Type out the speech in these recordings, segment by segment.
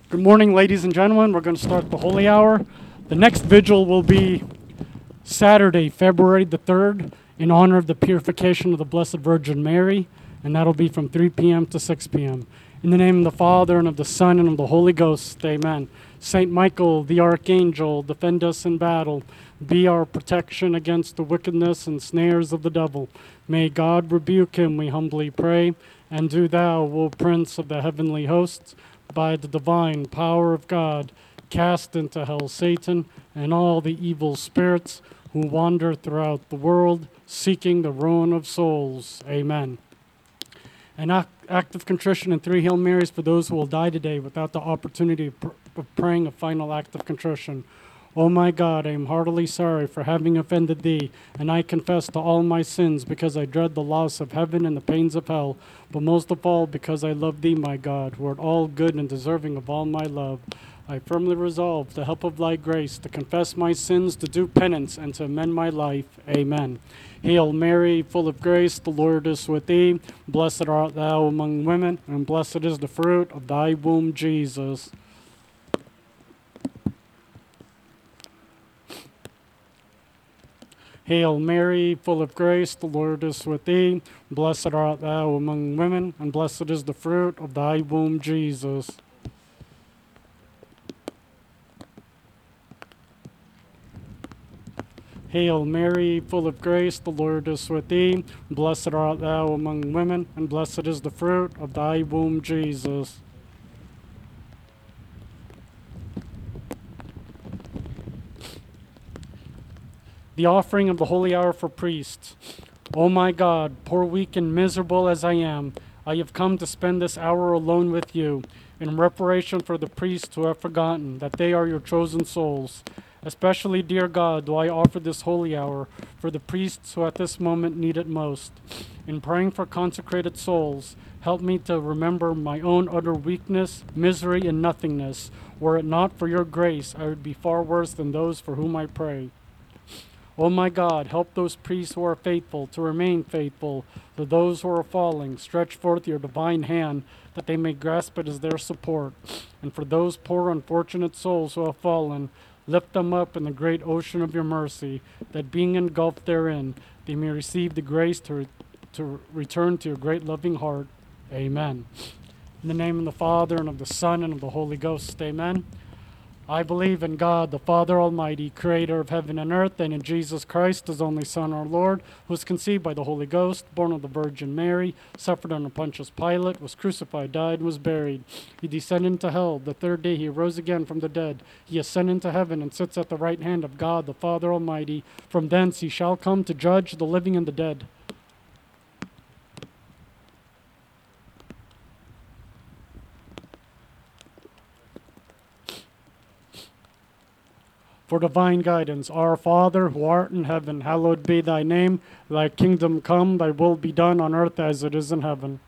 Good morning, ladies and gentlemen. We're going to start the Holy Hour. The next vigil will be Saturday, February the 3rd, in honor of the purification of the Blessed Virgin Mary, and that'll be from 3 p.m. to 6 p.m. In the name of the Father, and of the Son, and of the Holy Ghost, amen. Saint Michael, the Archangel, defend us in battle. Be our protection against the wickedness and snares of the devil. May God rebuke him, we humbly pray. And do thou, O Prince of the heavenly hosts, by the divine power of God, cast into hell Satan and all the evil spirits who wander throughout the world, seeking the ruin of souls. Amen. An act of contrition and 3 Hail Marys for those who will die today without the opportunity of praying a final act of contrition. O my God, I am heartily sorry for having offended thee, and I confess to all my sins because I dread the loss of heaven and the pains of hell, but most of all because I love thee, my God, who art all good and deserving of all my love. I firmly resolve, with the help of thy grace, to confess my sins, to do penance, and to amend my life. Amen. Hail Mary, full of grace, the Lord is with thee. Blessed art thou among women, and blessed is the fruit of thy womb, Jesus. Hail Mary, full of grace, the Lord is with thee. Blessed art thou among women, and blessed is the fruit of thy womb, Jesus. Hail Mary, full of grace, the Lord is with thee. Blessed art thou among women, and blessed is the fruit of thy womb, Jesus. The offering of the Holy Hour for priests. O my God, poor, weak, and miserable as I am, I have come to spend this hour alone with you, in reparation for the priests who have forgotten that they are your chosen souls. Especially, dear God, do I offer this holy hour for the priests who at this moment need it most. In praying for consecrated souls, help me to remember my own utter weakness, misery, and nothingness. Were it not for your grace, I would be far worse than those for whom I pray. O my God, help those priests who are faithful to remain faithful. To those who are falling, stretch forth your divine hand that they may grasp it as their support. And for those poor, unfortunate souls who have fallen, lift them up in the great ocean of your mercy, that being engulfed therein, they may receive the grace to return to your great loving heart. Amen. In the name of the Father, and of the Son, and of the Holy Ghost. Amen. I believe in God, the Father Almighty, creator of heaven and earth, and in Jesus Christ, his only Son, our Lord, who was conceived by the Holy Ghost, born of the Virgin Mary, suffered under Pontius Pilate, was crucified, died, and was buried. He descended into hell. The third day he arose again from the dead. He ascended into heaven and sits at the right hand of God, the Father Almighty. From thence he shall come to judge the living and the dead. For divine guidance, Our Father, who art in heaven, hallowed be thy name. Thy kingdom come, thy will be done on earth as it is in heaven.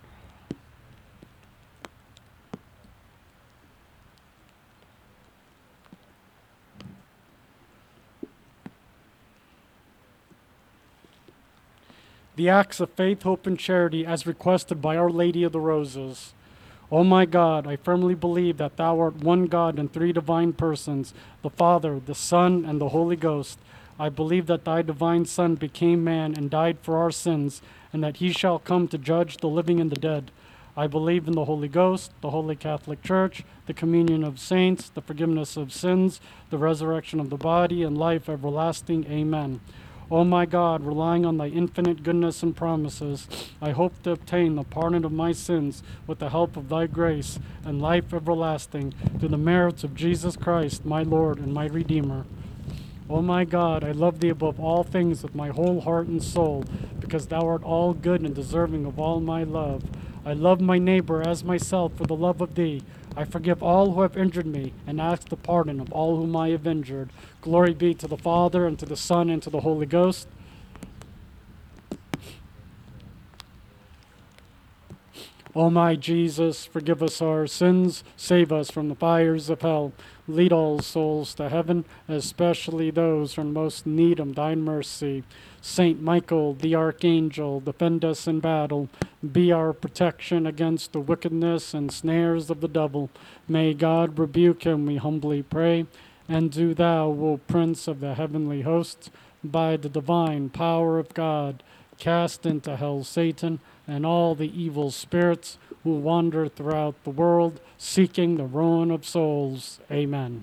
The acts of faith, hope, and charity as requested by Our Lady of the Roses. O my God, I firmly believe that thou art one God in 3 divine persons, the Father, the Son, and the Holy Ghost. I believe that thy divine Son became man and died for our sins, and that he shall come to judge the living and the dead. I believe in the Holy Ghost, the Holy Catholic Church, the communion of saints, the forgiveness of sins, the resurrection of the body, and life everlasting. Amen. O my God, relying on thy infinite goodness and promises, I hope to obtain the pardon of my sins with the help of thy grace and life everlasting through the merits of Jesus Christ, my Lord and my Redeemer. O my God, I love thee above all things with my whole heart and soul, because thou art all good and deserving of all my love. I love my neighbor as myself for the love of thee. I forgive all who have injured me, and ask the pardon of all whom I have injured. Glory be to the Father, and to the Son, and to the Holy Ghost. O my Jesus, forgive us our sins, save us from the fires of hell. Lead all souls to heaven, especially those who are in most need of thy mercy. Saint Michael, the archangel, defend us in battle. Be our protection against the wickedness and snares of the devil. May God rebuke him, we humbly pray. And do thou, O Prince of the heavenly hosts, by the divine power of God, cast into hell Satan and all the evil spirits who wander throughout the world, seeking the ruin of souls. Amen.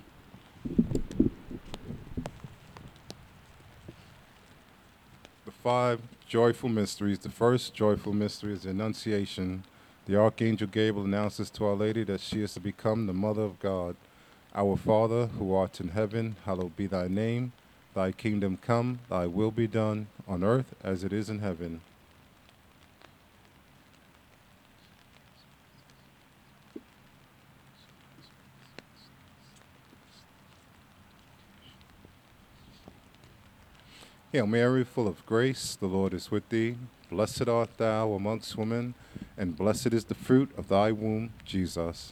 The five joyful mysteries. The first joyful mystery is the Annunciation. The Archangel Gabriel announces to Our Lady that she is to become the Mother of God. Our Father, who art in heaven, hallowed be thy name. Thy kingdom come, thy will be done, on earth as it is in heaven. Hail Mary, full of grace, the Lord is with thee. Blessed art thou amongst women, and blessed is the fruit of thy womb, Jesus.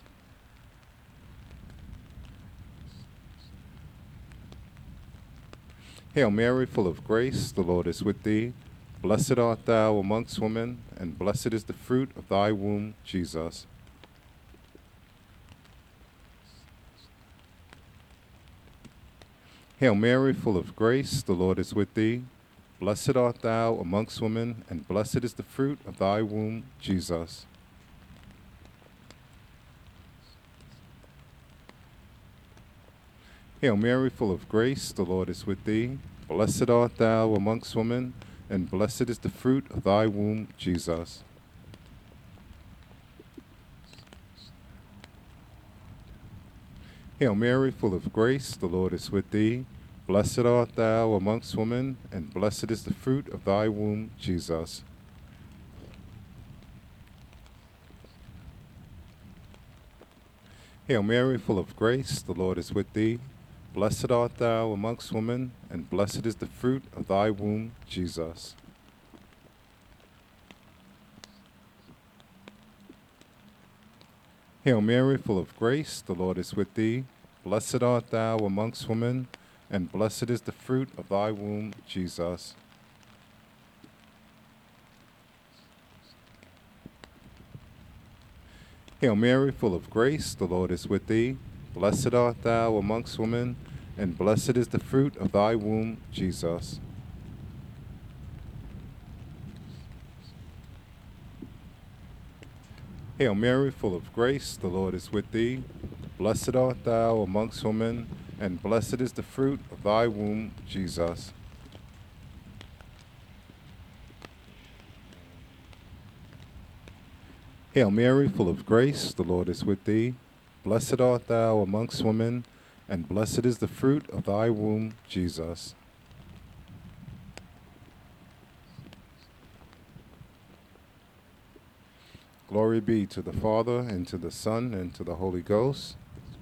Hail Mary, full of grace, the Lord is with thee. Blessed art thou amongst women, and blessed is the fruit of thy womb, Jesus. Hail Mary, full of grace, the Lord is with thee. Blessed art thou amongst women, and blessed is the fruit of thy womb, Jesus. Hail Mary, full of grace, the Lord is with thee. Blessed art thou amongst women, and blessed is the fruit of thy womb, Jesus. Hail Mary, full of grace, the Lord is with thee. Blessed art thou amongst women, and blessed is the fruit of thy womb, Jesus. Hail Mary, full of grace, the Lord is with thee. Blessed art thou amongst women, and blessed is the fruit of thy womb, Jesus. Hail Mary, full of grace, the Lord is with thee. Blessed art thou amongst women, and blessed is the fruit of thy womb, Jesus. Hail Mary, full of grace, the Lord is with thee. Blessed art thou amongst women, and blessed is the fruit of thy womb, Jesus. Hail Mary, full of grace, the Lord is with thee. Blessed art thou amongst women, and blessed is the fruit of thy womb, Jesus. Hail Mary, full of grace, the Lord is with thee. Blessed art thou amongst women, and blessed is the fruit of thy womb, Jesus. Glory be to the Father, and to the Son, and to the Holy Ghost.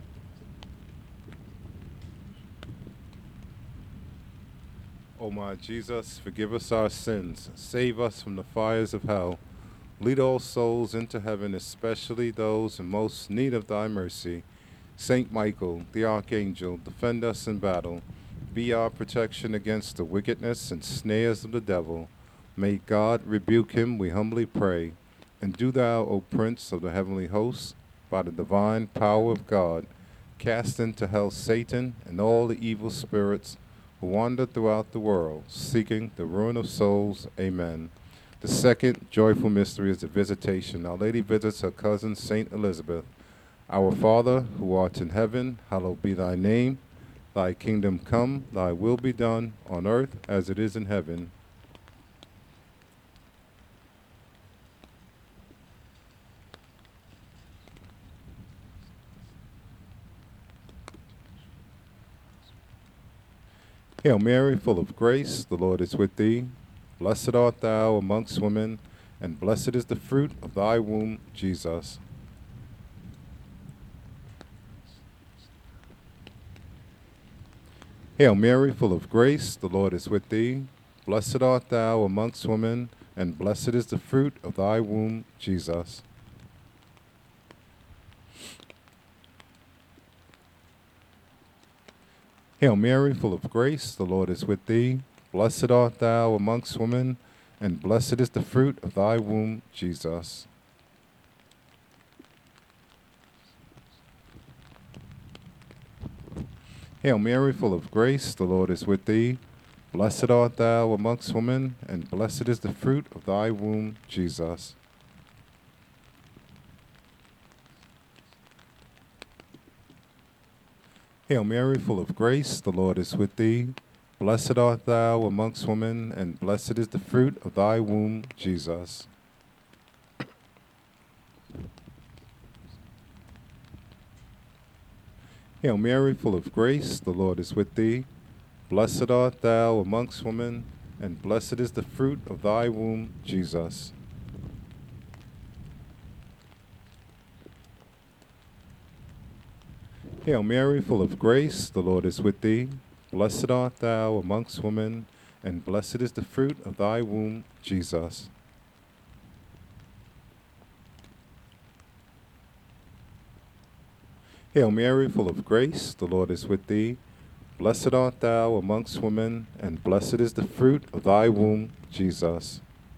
O my Jesus, forgive us our sins, save us from the fires of hell. Lead all souls into heaven, especially those in most need of thy mercy. Saint Michael, the Archangel, defend us in battle. Be our protection against the wickedness and snares of the devil. May God rebuke him, we humbly pray. And do thou, O Prince of the heavenly hosts, by the divine power of God, cast into hell Satan and all the evil spirits who wander throughout the world, seeking the ruin of souls. Amen. The second joyful mystery is the Visitation. Our Lady visits her cousin, Saint Elizabeth. Our Father, who art in heaven, hallowed be thy name. Thy kingdom come, thy will be done, on earth as it is in heaven. Hail Mary, full of grace, the Lord is with thee. Blessed art thou amongst women, and blessed is the fruit of thy womb, Jesus. Hail Mary, full of grace, the Lord is with thee. Blessed art thou amongst women, and blessed is the fruit of thy womb, Jesus. Hail Mary, full of grace, the Lord is with thee. Blessed art thou amongst women, and blessed is the fruit of thy womb, Jesus. Hail Mary, full of grace, the Lord is with thee. Blessed art thou amongst women, and blessed is the fruit of thy womb, Jesus. Hail Mary, full of grace, the Lord is with thee. Blessed art thou amongst women, and blessed is the fruit of thy womb, Jesus. Hail Mary, full of grace, the Lord is with thee. Blessed art thou amongst women, and blessed is the fruit of thy womb, Jesus. Hail Mary, full of grace, the Lord is with thee. Blessed art thou amongst women, and blessed is the fruit of thy womb, Jesus. Hail Mary, full of grace, the Lord is with thee. Blessed art thou amongst women, and blessed is the fruit of thy womb, Jesus.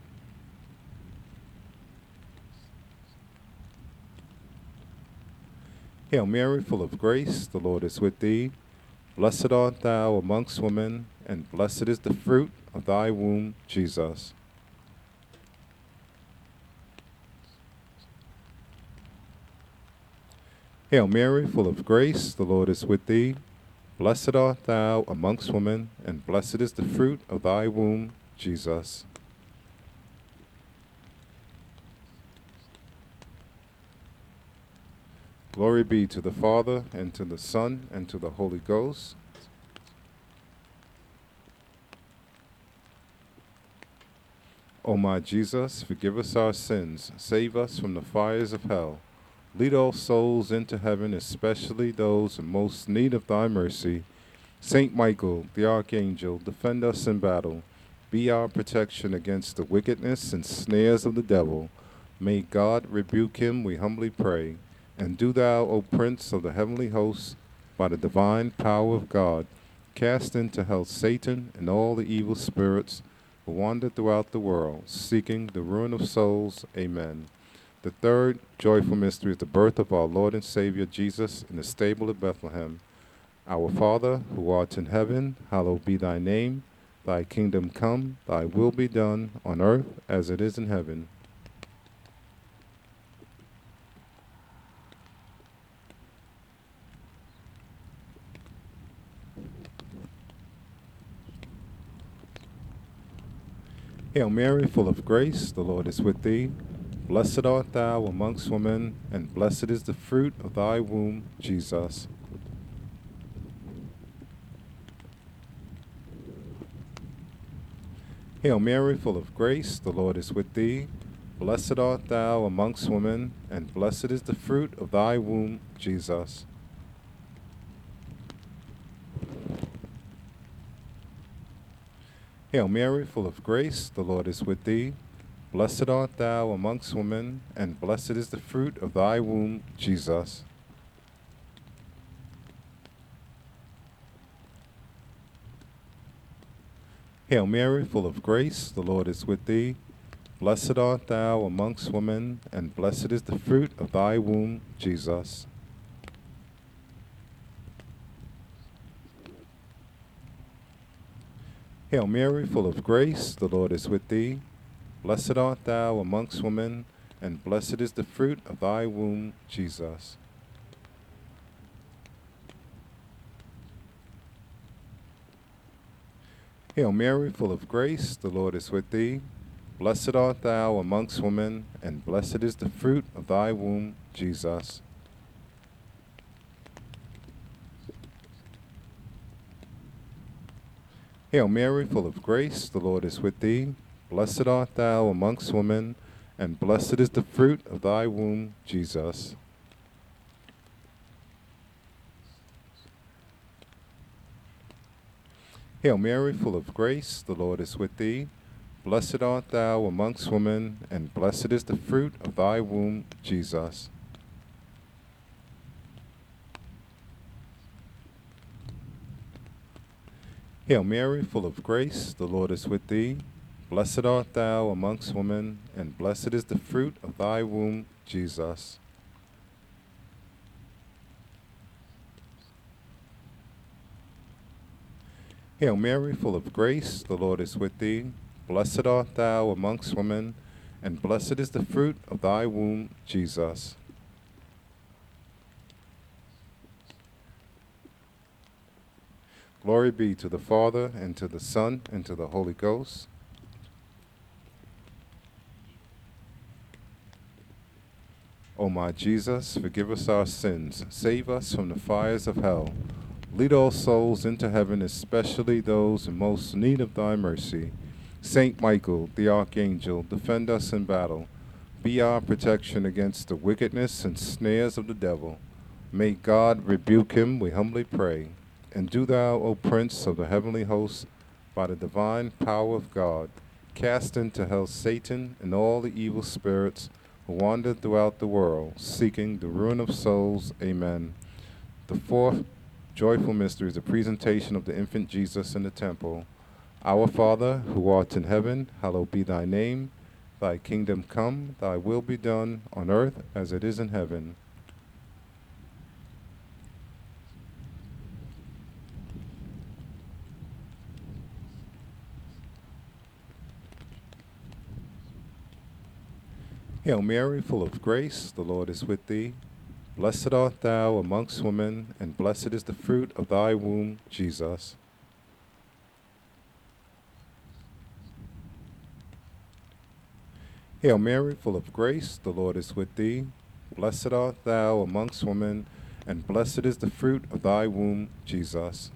Hail Mary, full of grace, the Lord is with thee. Blessed art thou amongst women, and blessed is the fruit of thy womb, Jesus. Hail Mary, full of grace, the Lord is with thee. Blessed art thou amongst women, and blessed is the fruit of thy womb, Jesus. Glory be to the Father, and to the Son, and to the Holy Ghost. O my Jesus, forgive us our sins, save us from the fires of hell. Lead all souls into heaven, especially those in most need of thy mercy. Saint Michael, the Archangel, defend us in battle. Be our protection against the wickedness and snares of the devil. May God rebuke him, we humbly pray. And do thou, O Prince of the heavenly hosts, by the divine power of God, cast into hell Satan and all the evil spirits who wander throughout the world, seeking the ruin of souls. Amen. The third joyful mystery is the birth of our Lord and Savior Jesus in the stable of Bethlehem. Our Father, who art in heaven, hallowed be thy name. Thy kingdom come, thy will be done, on earth as it is in heaven. Hail Mary, full of grace, the Lord is with thee. Blessed art thou amongst women, and blessed is the fruit of thy womb, Jesus. Hail Mary, full of grace, the Lord is with thee. Blessed art thou amongst women, and blessed is the fruit of thy womb, Jesus. Hail Mary, full of grace, the Lord is with thee. Blessed art thou amongst women, and blessed is the fruit of thy womb, Jesus. Hail Mary, full of grace, the Lord is with thee. Blessed art thou amongst women, and blessed is the fruit of thy womb, Jesus. Hail Mary, full of grace, the Lord is with thee. Blessed art thou amongst women, and blessed is the fruit of thy womb, Jesus. Hail Mary, full of grace, the Lord is with thee. Blessed art thou amongst women, and blessed is the fruit of thy womb, Jesus. Hail Mary, full of grace, the Lord is with thee. Blessed art thou amongst women, and blessed is the fruit of thy womb, Jesus. Hail Mary, full of grace, the Lord is with thee. Blessed art thou amongst women, and blessed is the fruit of thy womb, Jesus. Hail Mary, full of grace, the Lord is with thee. Blessed art thou amongst women, and blessed is the fruit of thy womb, Jesus. Hail Mary, full of grace, the Lord is with thee. Blessed art thou amongst women, and blessed is the fruit of thy womb, Jesus. Glory be to the Father, and to the Son, and to the Holy Ghost. O my Jesus, forgive us our sins, save us from the fires of hell. Lead all souls into heaven, especially those in most need of thy mercy. Saint Michael, the Archangel, defend us in battle. Be our protection against the wickedness and snares of the devil. May God rebuke him, we humbly pray. And do thou, O Prince of the heavenly hosts, by the divine power of God, cast into hell Satan and all the evil spirits who wander throughout the world, seeking the ruin of souls. Amen. The fourth joyful mystery is the presentation of the infant Jesus in the temple. Our Father, who art in heaven, hallowed be thy name. Thy kingdom come, thy will be done, on earth as it is in heaven. Hail Mary, full of grace, the Lord is with thee. Blessed art thou amongst women, and blessed is the fruit of thy womb, Jesus. Hail Mary, full of grace, the Lord is with thee. Blessed art thou amongst women, and blessed is the fruit of thy womb, Jesus.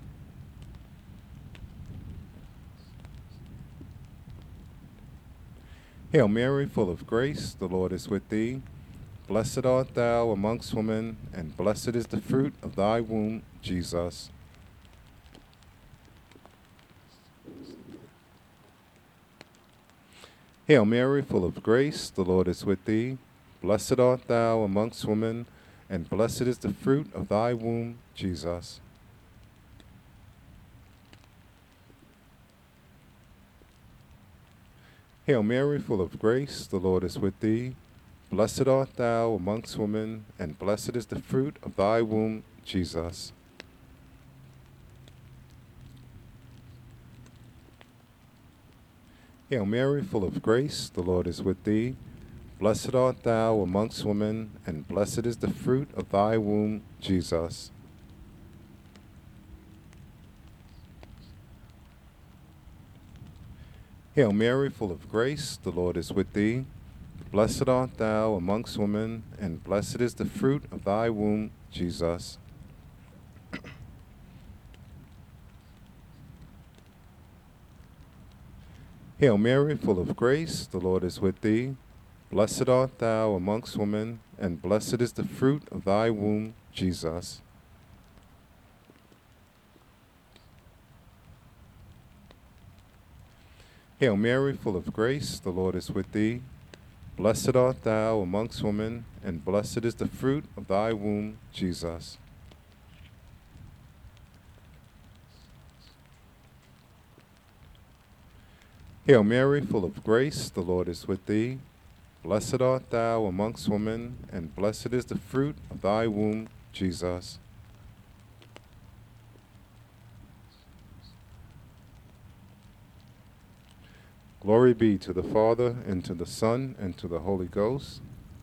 Hail Mary, full of grace, the Lord is with thee. Blessed art thou amongst women, and blessed is the fruit of thy womb, Jesus. Hail Mary, full of grace, the Lord is with thee. Blessed art thou amongst women, and blessed is the fruit of thy womb, Jesus. Hail Mary, full of grace, the Lord is with thee. Blessed art thou amongst women, and blessed is the fruit of thy womb, Jesus. Hail Mary, full of grace, the Lord is with thee. Blessed art thou amongst women, and blessed is the fruit of thy womb, Jesus. Hail Mary, full of grace, the Lord is with thee. Blessed art thou amongst women, and blessed is the fruit of thy womb, Jesus. Hail Mary, full of grace, the Lord is with thee. Blessed art thou amongst women, and blessed is the fruit of thy womb, Jesus. Hail Mary, full of grace, the Lord is with thee. Blessed art thou amongst women, and blessed is the fruit of thy womb, Jesus. Hail Mary, full of grace, the Lord is with thee. Blessed art thou amongst women, and blessed is the fruit of thy womb, Jesus. Glory be to the Father, and to the Son, and to the Holy Ghost.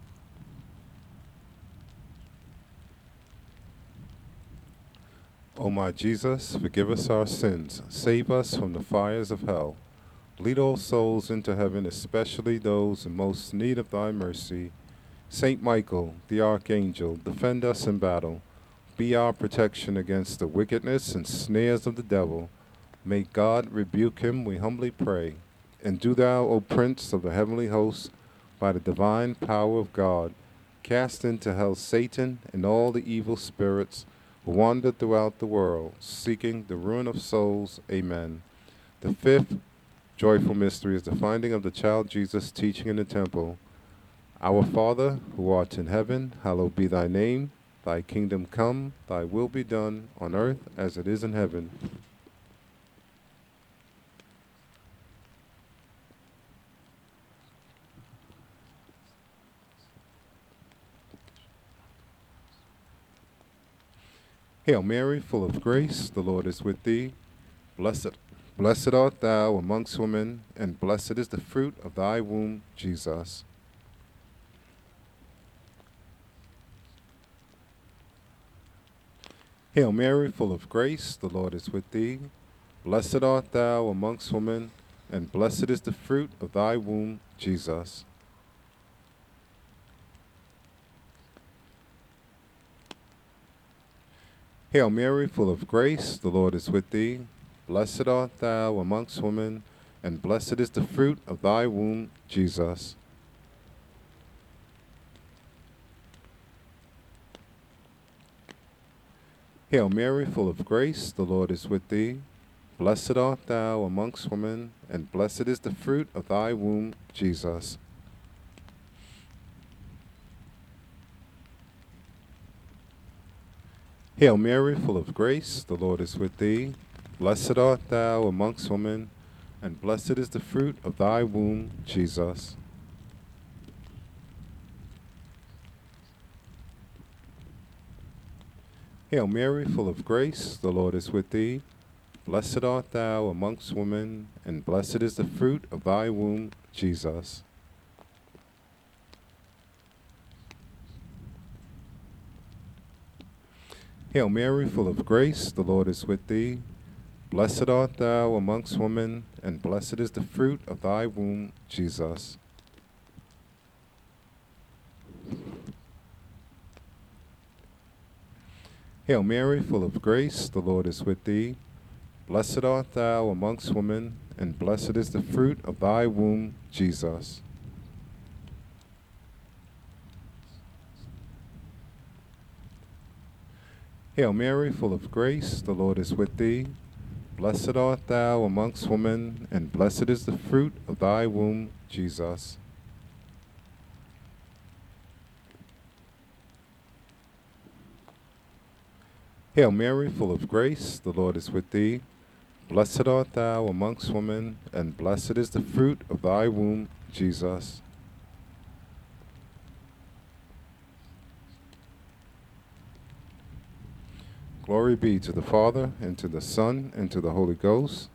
O my Jesus, forgive us our sins, save us from the fires of hell. Lead all souls into heaven, especially those in most need of thy mercy. Saint Michael, the Archangel, defend us in battle. Be our protection against the wickedness and snares of the devil. May God rebuke him, we humbly pray. And do thou, O Prince of the heavenly hosts, by the divine power of God, cast into hell Satan and all the evil spirits who wander throughout the world, seeking the ruin of souls. Amen. The fifth joyful mystery is the finding of the child Jesus teaching in the temple. Our Father, who art in heaven, hallowed be thy name. Thy kingdom come, thy will be done, on earth as it is in heaven. Hail Mary, full of grace, the Lord is with thee. Blessed art thou amongst women, and blessed is the fruit of thy womb, Jesus. Hail Mary, full of grace, the Lord is with thee. Blessed art thou amongst women, and blessed is the fruit of thy womb, Jesus. Hail Mary, full of grace, the Lord is with thee. Blessed art thou amongst women, and blessed is the fruit of thy womb, Jesus. Hail Mary, full of grace, the Lord is with thee. Blessed art thou amongst women, and blessed is the fruit of thy womb, Jesus. Hail Mary, full of grace, the Lord is with thee. Blessed art thou amongst women, and blessed is the fruit of thy womb, Jesus. Hail Mary, full of grace, the Lord is with thee. Blessed art thou amongst women, and blessed is the fruit of thy womb, Jesus. Hail Mary, full of grace, the Lord is with thee. Blessed art thou amongst women, and blessed is the fruit of thy womb, Jesus. Hail Mary, full of grace, the Lord is with thee. Blessed art thou amongst women, and blessed is the fruit of thy womb, Jesus. Hail Mary, full of grace, the Lord is with thee. Blessed art thou amongst women, and blessed is the fruit of thy womb, Jesus. Hail Mary, full of grace, the Lord is with thee. Blessed art thou amongst women, and blessed is the fruit of thy womb, Jesus. Glory be to the Father, and to the Son, and to the Holy Ghost.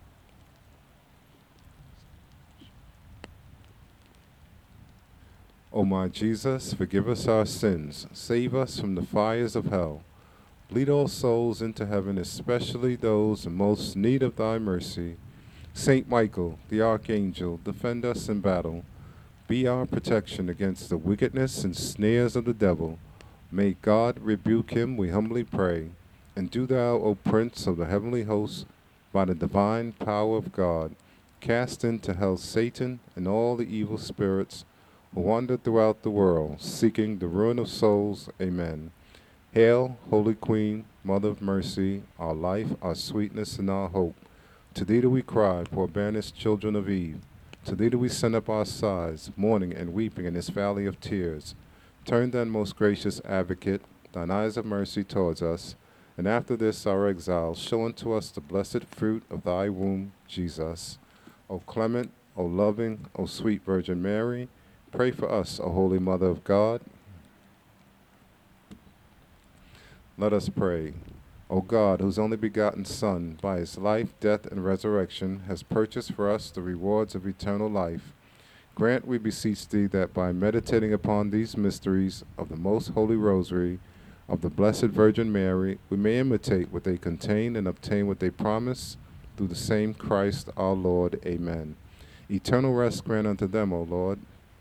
O my Jesus, forgive us our sins, save us from the fires of hell. Lead all souls into heaven, especially those in most need of thy mercy. Saint Michael, the archangel, defend us in battle. Be our protection against the wickedness and snares of the devil. May God rebuke him, we humbly pray. And do thou, O Prince of the heavenly hosts, by the divine power of God, cast into hell Satan and all the evil spirits who wander throughout the world, seeking the ruin of souls. Amen. Hail, Holy Queen, Mother of Mercy, our life, our sweetness, and our hope. To thee do we cry, poor banished children of Eve. To thee do we send up our sighs, mourning and weeping in this valley of tears. Turn then, most gracious Advocate, thine eyes of mercy towards us, and after this our exile, show unto us the blessed fruit of thy womb, Jesus. O clement, O loving, O sweet Virgin Mary, pray for us, O Holy Mother of God. Let us pray. O God, whose only begotten Son, by his life, death, and resurrection, has purchased for us the rewards of eternal life, grant, we beseech thee, that by meditating upon these mysteries of the most holy rosary of the Blessed Virgin Mary, we may imitate what they contain and obtain what they promise, through the same Christ our Lord. Amen. Eternal rest grant unto them, O Lord,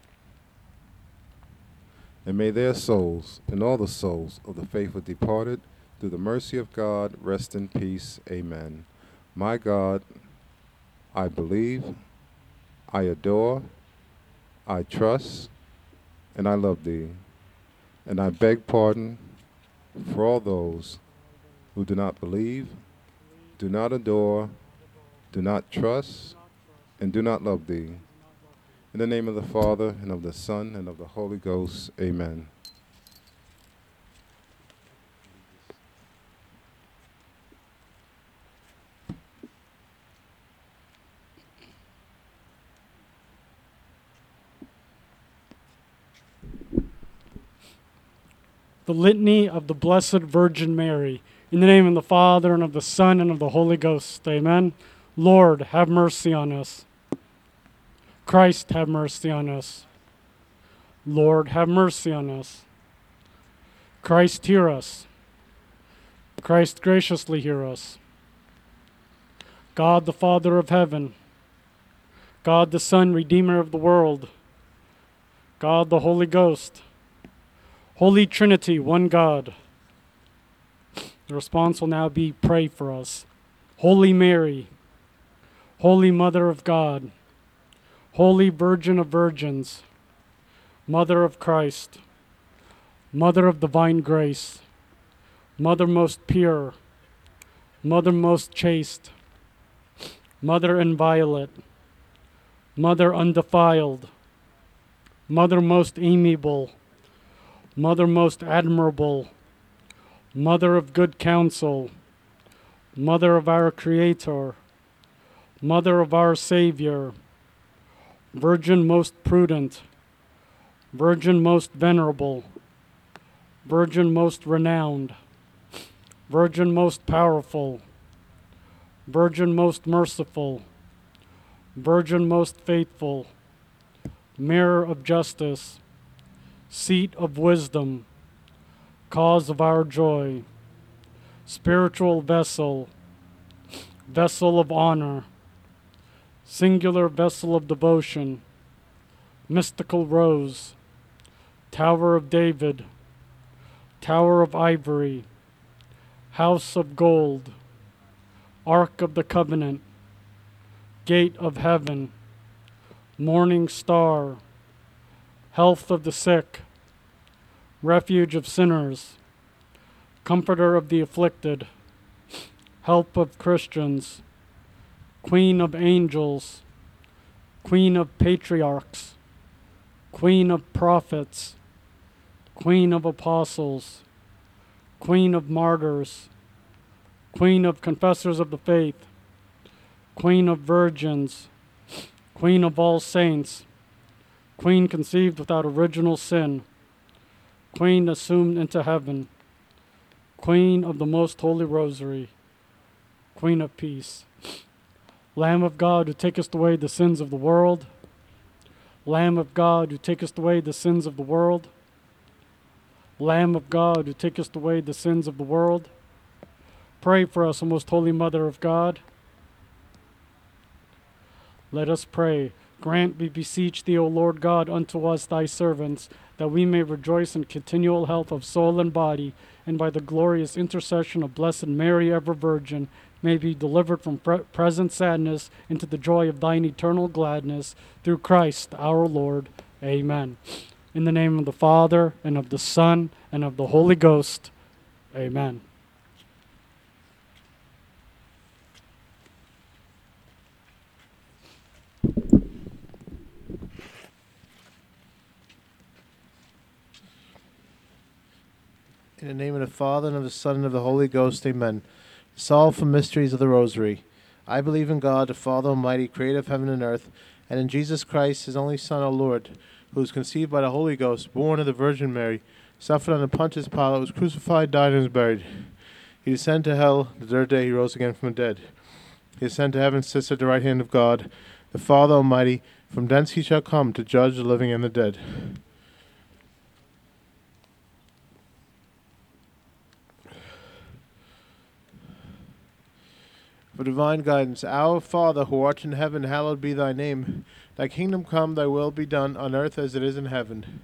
and may their souls, and all the souls of the faithful departed, through the mercy of God, rest in peace. Amen. My God, I believe, I adore, I trust, and I love thee. And I beg pardon for all those who do not believe, do not adore, do not trust, and do not love thee. In the name of the Father, and of the Son, and of the Holy Ghost. Amen. The Litany of the Blessed Virgin Mary. In the name of the Father, and of the Son, and of the Holy Ghost. Amen. Lord, have mercy on us. Christ, have mercy on us. Lord, have mercy on us. Christ, hear us. Christ, graciously hear us. God, the Father of heaven, God, the Son, Redeemer of the world, God, the Holy Ghost, Holy Trinity, one God. The response will now be, pray for us. Holy Mary, Holy Mother of God, Holy Virgin of Virgins, Mother of Christ, Mother of divine grace, Mother most pure, Mother most chaste, Mother inviolate, Mother undefiled, Mother most amiable, Mother most admirable, Mother of good counsel, Mother of our Creator, Mother of our Savior, Virgin most prudent, Virgin most venerable, Virgin most renowned, Virgin most powerful, Virgin most merciful, Virgin most faithful, Mirror of justice, Seat of wisdom, Cause of our joy, Spiritual vessel, Vessel of honor, Singular vessel of devotion, Mystical rose, Tower of David, Tower of ivory, House of gold, Ark of the covenant, Gate of heaven, Morning star, Health of the sick, Refuge of sinners, Comforter of the afflicted, Help of Christians, Queen of angels, Queen of patriarchs, Queen of prophets, Queen of apostles, Queen of martyrs, Queen of confessors of the faith, Queen of virgins, Queen of all saints, Queen conceived without original sin, Queen assumed into heaven, Queen of the most holy rosary, Queen of peace, Lamb of God who takest away the sins of the world, Lamb of God who takest away the sins of the world, Lamb of God who takest away the sins of the world, pray for us, O most holy Mother of God. Let us pray. Grant, we beseech thee, O Lord God, unto us thy servants, that we may rejoice in continual health of soul and body, and by the glorious intercession of Blessed Mary, ever Virgin, may be delivered from present sadness into the joy of thine eternal gladness, through Christ our Lord. Amen. In the name of the Father, and of the Son, and of the Holy Ghost. Amen. In the name of the Father, and of the Son, and of the Holy Ghost, amen. Solve the mysteries of the Rosary. I believe in God, the Father Almighty, creator of heaven and earth, and in Jesus Christ, his only Son, our Lord, who was conceived by the Holy Ghost, born of the Virgin Mary, suffered under Pontius Pilate, was crucified, died, and was buried. He descended to hell. The third day he rose again from the dead. He ascended to heaven, sits at the right hand of God, the Father Almighty. From thence he shall come to judge the living and the dead. For divine guidance, our Father, who art in heaven, hallowed be thy name. Thy kingdom come, thy will be done, on earth as it is in heaven.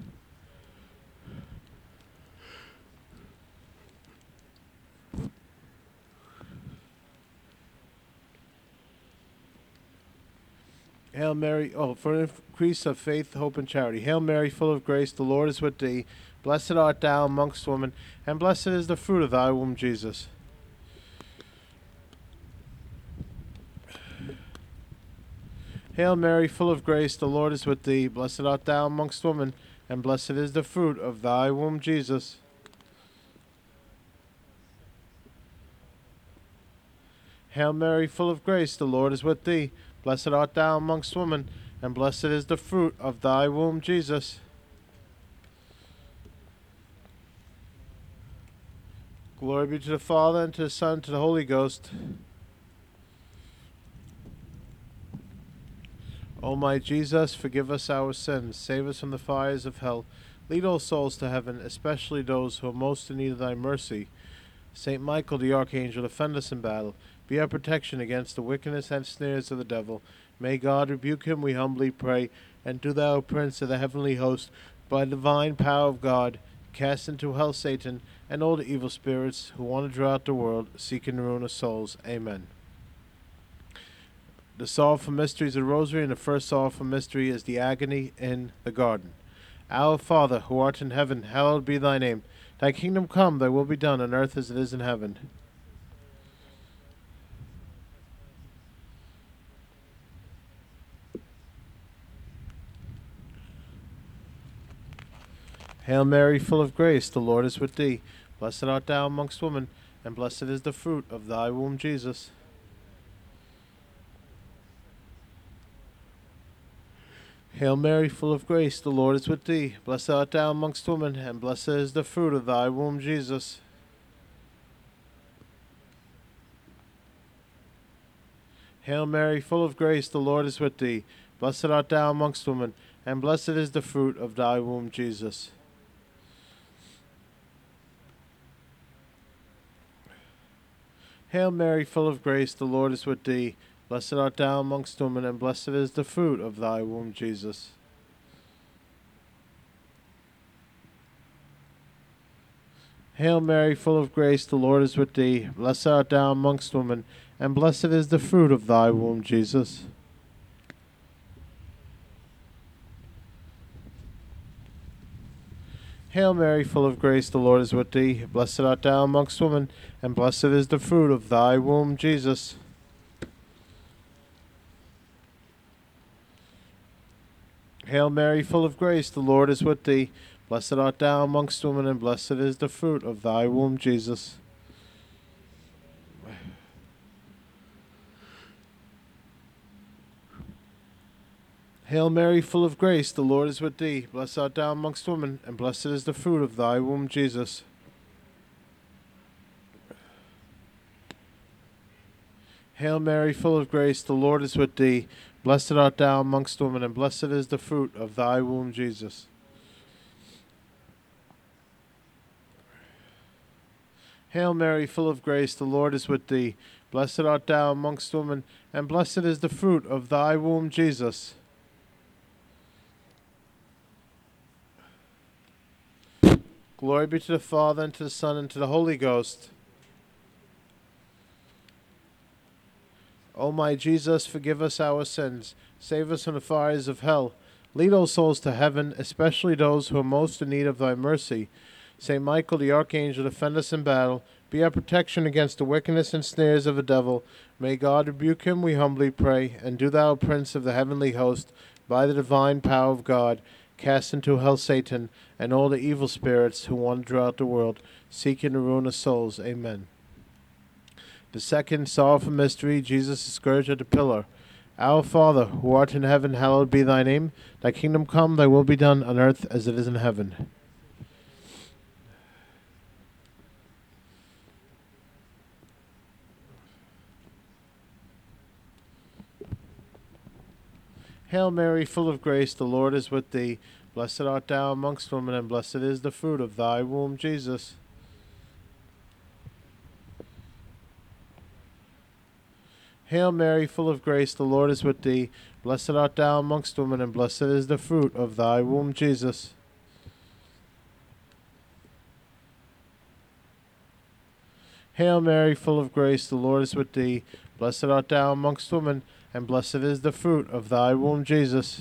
Hail Mary, for increase of faith, hope, and charity. Hail Mary, full of grace, the Lord is with thee. Blessed art thou amongst women, and blessed is the fruit of thy womb, Jesus. Hail Mary, full of grace, the Lord is with thee. Blessed art thou amongst women, and blessed is the fruit of thy womb, Jesus. Hail Mary, full of grace, the Lord is with thee. Blessed art thou amongst women, and blessed is the fruit of thy womb, Jesus. Glory be to the Father, and to the Son, and to the Holy Ghost. O my Jesus, forgive us our sins, save us from the fires of hell, lead all souls to heaven, especially those who are most in need of thy mercy. Saint Michael the Archangel, defend us in battle. Be our protection against the wickedness and snares of the devil. May God rebuke him, we humbly pray. And do thou, Prince of the heavenly host, by the divine power of God, cast into hell Satan and all the evil spirits who wander throughout the world, seeking the ruin of souls. Amen. The sorrowful mysteries of the Rosary, and the first sorrowful mystery is the agony in the garden. Our Father, who art in heaven, hallowed be thy name. Thy kingdom come, thy will be done on earth as it is in heaven. Hail Mary, full of grace, the Lord is with thee. Blessed art thou amongst women, and blessed is the fruit of thy womb, Jesus. Hail Mary, full of grace, the Lord is with thee. Blessed art thou amongst women, and blessed is the fruit of thy womb, Jesus. Hail Mary, full of grace, the Lord is with thee. Blessed art thou amongst women, and blessed is the fruit of thy womb, Jesus. Hail Mary, full of grace, the Lord is with thee. Blessed art thou amongst women, and blessed is the fruit of thy womb, Jesus. Hail Mary, full of grace, the Lord is with thee. Blessed art thou amongst women, and blessed is the fruit of thy womb, Jesus. Hail Mary, full of grace, the Lord is with thee. Blessed art thou amongst women, and blessed is the fruit of thy womb, Jesus. Hail Mary, full of grace, the Lord is with thee. Blessed art thou amongst women, and blessed is the fruit of thy womb, Jesus. Hail Mary, full of grace, the Lord is with thee. Blessed art thou amongst women, and blessed is the fruit of thy womb, Jesus. Hail Mary, full of grace, the Lord is with thee. Blessed art thou amongst women, and blessed is the fruit of thy womb, Jesus. Hail Mary, full of grace, the Lord is with thee. Blessed art thou amongst women, and blessed is the fruit of thy womb, Jesus. Glory be to the Father, and to the Son, and to the Holy Ghost. O my Jesus, forgive us our sins, save us from the fires of hell, lead all souls to heaven, especially those who are most in need of thy mercy. Saint Michael the Archangel, defend us in battle, be our protection against the wickedness and snares of the devil. May God rebuke him, we humbly pray. And do thou, Prince of the heavenly host, by the divine power of God, cast into hell Satan and all the evil spirits who wander throughout the world, seeking the ruin of souls. Amen. The second sorrowful mystery, Jesus is scourged at the pillar. Our Father, who art in heaven, hallowed be thy name. Thy kingdom come, thy will be done on earth as it is in heaven. Hail Mary, full of grace, the Lord is with thee. Blessed art thou amongst women, and blessed is the fruit of thy womb, Jesus. Hail Mary, full of grace, the Lord is with thee. Blessed art thou amongst women, and blessed is the fruit of thy womb, Jesus. Hail Mary, full of grace, the Lord is with thee. Blessed art thou amongst women, and blessed is the fruit of thy womb, Jesus.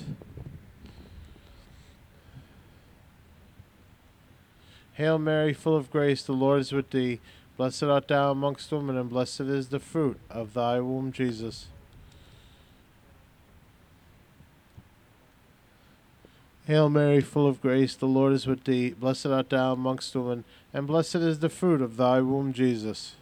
Hail Mary, full of grace, the Lord is with thee. Blessed art thou amongst women, and blessed is the fruit of thy womb, Jesus. Hail Mary, full of grace, the Lord is with thee. Blessed art thou amongst women, and blessed is the fruit of thy womb, Jesus.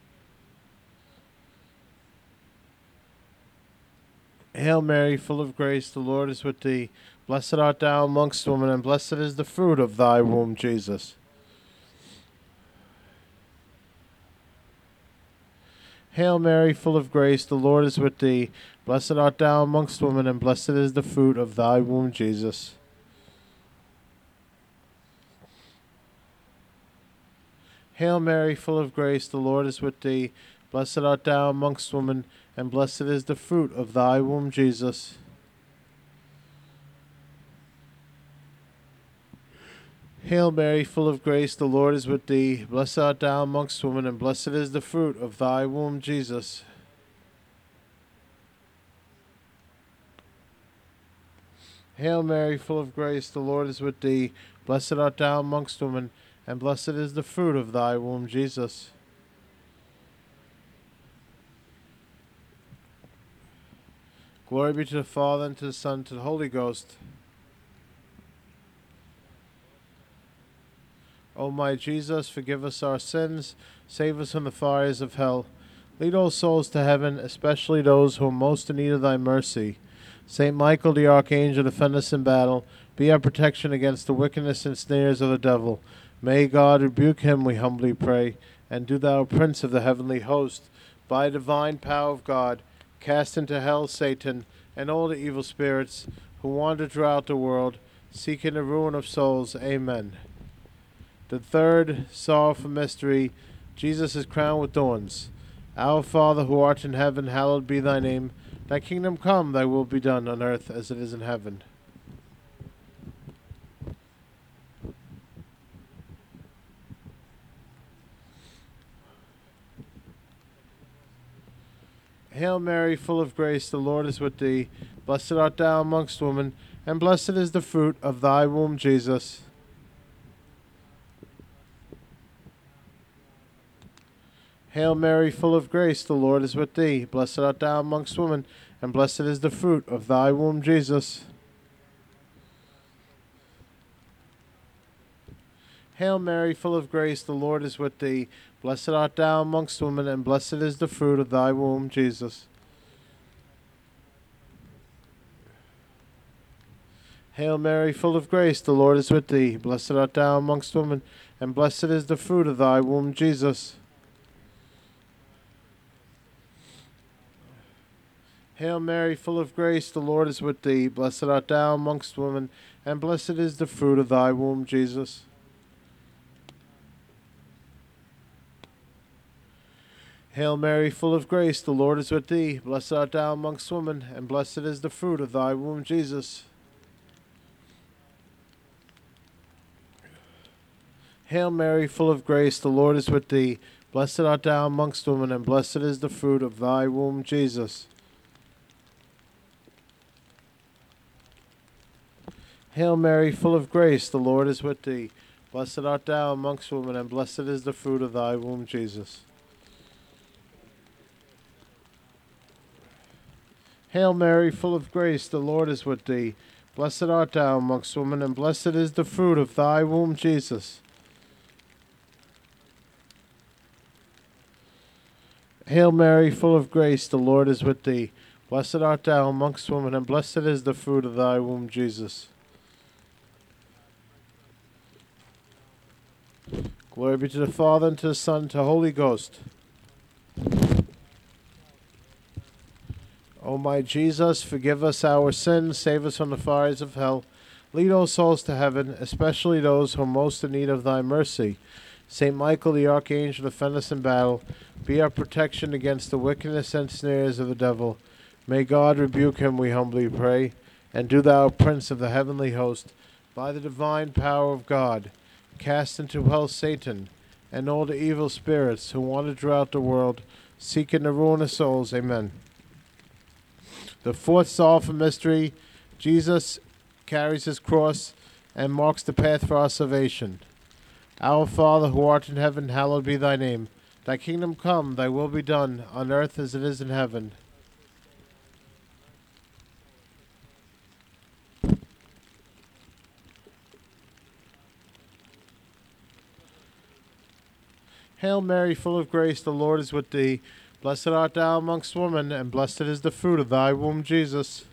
Hail Mary, full of grace, the Lord is with thee. Blessed art thou amongst women, and blessed is the fruit of thy womb, Jesus. Hail Mary, full of grace, the Lord is with thee. Blessed art thou amongst women, and blessed is the fruit of thy womb, Jesus. Hail Mary, full of grace, the Lord is with thee. Blessed art thou amongst women, and blessed is the fruit of thy womb, Jesus. Hail Mary, full of grace, the Lord is with thee. Blessed art thou amongst women, and blessed is the fruit of thy womb, Jesus. Hail Mary, full of grace, the Lord is with thee. Blessed art thou amongst women, and blessed is the fruit of thy womb, Jesus. Glory be to the Father, and to the Son, and to the Holy Ghost. O my Jesus, forgive us our sins, save us from the fires of hell. Lead all souls to heaven, especially those who are most in need of thy mercy. Saint Michael the Archangel, defend us in battle. Be our protection against the wickedness and snares of the devil. May God rebuke him, we humbly pray. And do thou, Prince of the heavenly host, by divine power of God, cast into hell Satan and all the evil spirits who wander throughout the world, seeking the ruin of souls. Amen. The third sorrowful mystery, Jesus is crowned with thorns. Our Father, who art in heaven, hallowed be thy name. Thy kingdom come, thy will be done on earth as it is in heaven. Hail Mary, full of grace, the Lord is with thee. Blessed art thou amongst women, and blessed is the fruit of thy womb, Jesus. Hail Mary, full of grace, the Lord is with thee. Blessed art thou amongst women, and blessed is the fruit of thy womb, Jesus. Hail Mary, full of grace, the Lord is with thee. Blessed art thou amongst women, and blessed is the fruit of thy womb, Jesus. Hail Mary, full of grace, the Lord is with thee. Blessed art thou amongst women, and blessed is the fruit of thy womb, Jesus. Hail Mary, full of grace, the Lord is with thee. Blessed art thou amongst women, and blessed is the fruit of thy womb, Jesus. Hail Mary, full of grace, the Lord is with thee. Blessed art thou amongst women, and blessed is the fruit of thy womb, Jesus. Hail Mary, full of grace, the Lord is with thee. Blessed art thou amongst women, and blessed is the fruit of thy womb, Jesus. Hail Mary, full of grace, the Lord is with thee. Blessed art thou amongst women, and blessed is the fruit of thy womb, Jesus. Hail Mary, full of grace, the Lord is with thee. Blessed art thou amongst women, and blessed is the fruit of thy womb, Jesus. Hail Mary, full of grace, the Lord is with thee. Blessed art thou amongst women, and blessed is the fruit of thy womb, Jesus. Glory be to the Father, and to the Son, and to the Holy Ghost. O my Jesus, forgive us our sins, save us from the fires of hell. Lead all souls to heaven, especially those who are most in need of thy mercy. Saint Michael the Archangel, defend us in battle. Be our protection against the wickedness and snares of the devil. May God rebuke him, we humbly pray. And do thou, Prince of the heavenly host, by the divine power of God, cast into hell Satan and all the evil spirits who wander throughout the world, seeking the ruin of souls. Amen. The fourth sorrowful mystery, Jesus carries his cross and marks the path for our salvation. Our Father, who art in heaven, hallowed be thy name. Thy kingdom come, thy will be done, on earth as it is in heaven. Hail Mary, full of grace, the Lord is with thee. Blessed art thou amongst women, and blessed is the fruit of thy womb, Jesus.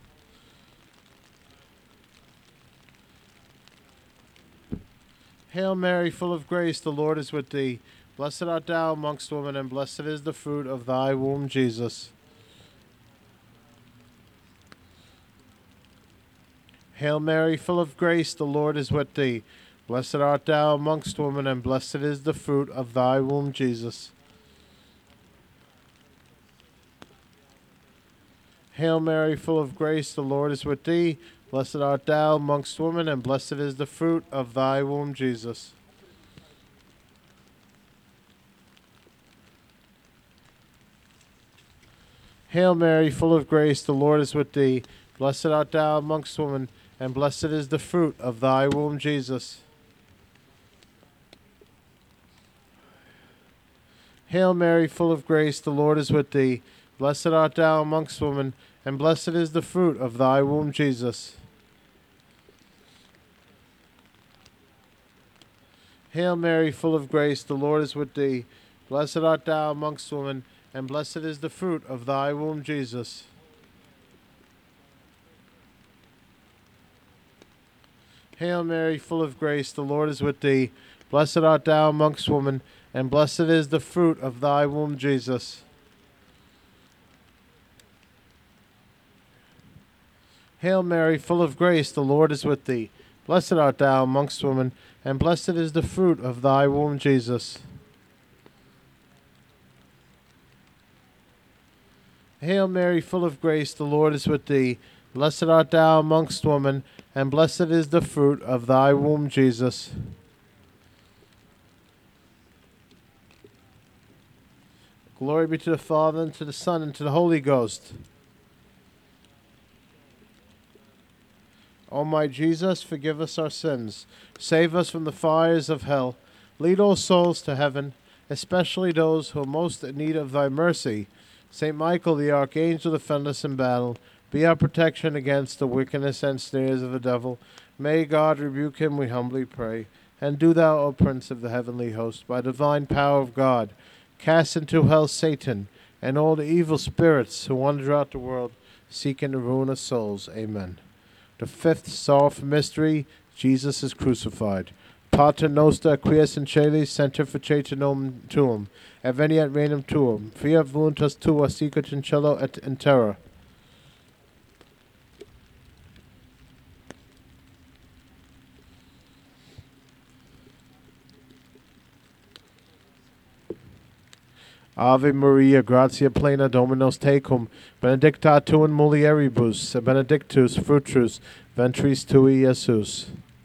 Hail Mary, full of grace, the Lord is with thee. Blessed art thou amongst women, and blessed is the fruit of thy womb, Jesus. Hail Mary, full of grace, the Lord is with thee. Blessed art thou amongst women, and blessed is the fruit of thy womb, Jesus. Hail Mary, full of grace, the Lord is with thee. Blessed art thou amongst women, and blessed is the fruit of thy womb, Jesus. Hail Mary, full of grace, the Lord is with thee. Blessed art thou amongst women, and blessed is the fruit of thy womb, Jesus. Hail Mary, full of grace, the Lord is with thee. Blessed art thou amongst women, and blessed is the fruit of thy womb, Jesus. Hail Mary, full of grace, the Lord is with thee. Blessed art thou amongst women, and blessed is the fruit of thy womb, Jesus. Hail Mary, full of grace, the Lord is with thee. Blessed art thou amongst women, and blessed is the fruit of thy womb, Jesus. Hail Mary, full of grace, the Lord is with thee. Blessed art thou amongst women, and blessed is the fruit of thy womb, Jesus. Hail Mary, full of grace, the Lord is with thee. Blessed art thou amongst women, and blessed is the fruit of thy womb, Jesus. Glory be to the Father, and to the Son, and to the Holy Ghost. O my Jesus, forgive us our sins. Save us from the fires of hell. Lead all souls to heaven, especially those who are most in need of thy mercy. Saint Michael, the archangel, defend us in battle. Be our protection against the wickedness and snares of the devil. May God rebuke him, we humbly pray. And do thou, O Prince of the heavenly host, by divine power of God, cast into hell Satan and all the evil spirits who wander throughout the world, seeking the ruin of souls. Amen. The fifth sorrowful mystery, Jesus is crucified. Pater noster, quies in celis sanctificetur nomen tuum, et veniat regnum tuum, fiat voluntas tua sicut in cielo et in terra. Ave Maria, gratia plena, Dominus tecum, benedicta tu in mulieribus, et benedictus fructus ventris tui, Iesus.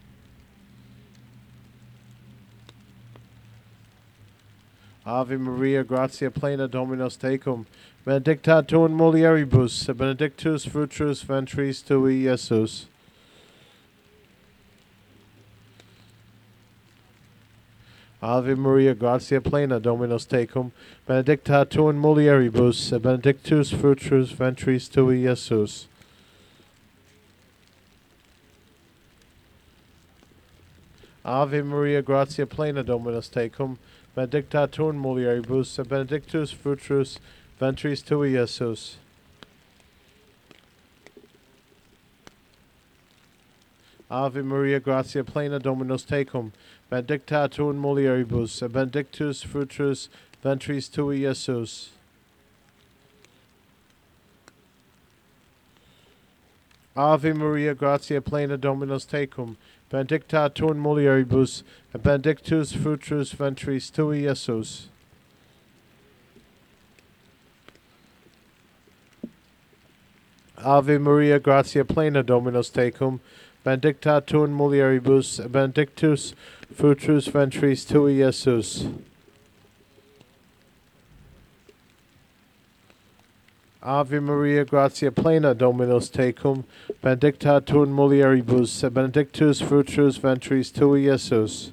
Ave Maria, gratia plena, Dominus tecum, benedicta tu in mulieribus, et benedictus fructus ventris tui, Iesus. Ave Maria, gratia plena, Dominus tecum, benedicta tu in mulieribus, et benedictus fructus ventris tui, Iesus. Ave Maria, gratia plena, Dominus tecum, benedicta tu in mulieribus, et benedictus fructus ventris tui, Iesus. Ave Maria, gratia plena, Dominus tecum, benedicta tu in mulieribus, et benedictus fructus ventris tui, Iesus. Ave Maria, gratia plena, Dominus tecum, benedicta tu in mulieribus, et benedictus fructus ventris tui, Iesus. Ave Maria, gratia plena, Dominus tecum, benedicta tu in mulieribus, et benedictus fructus ventris tui, Iesus. Ave Maria, gratia plena, Dominus tecum, benedicta tu in mulieribus, et benedictus fructus ventris tui, Iesus.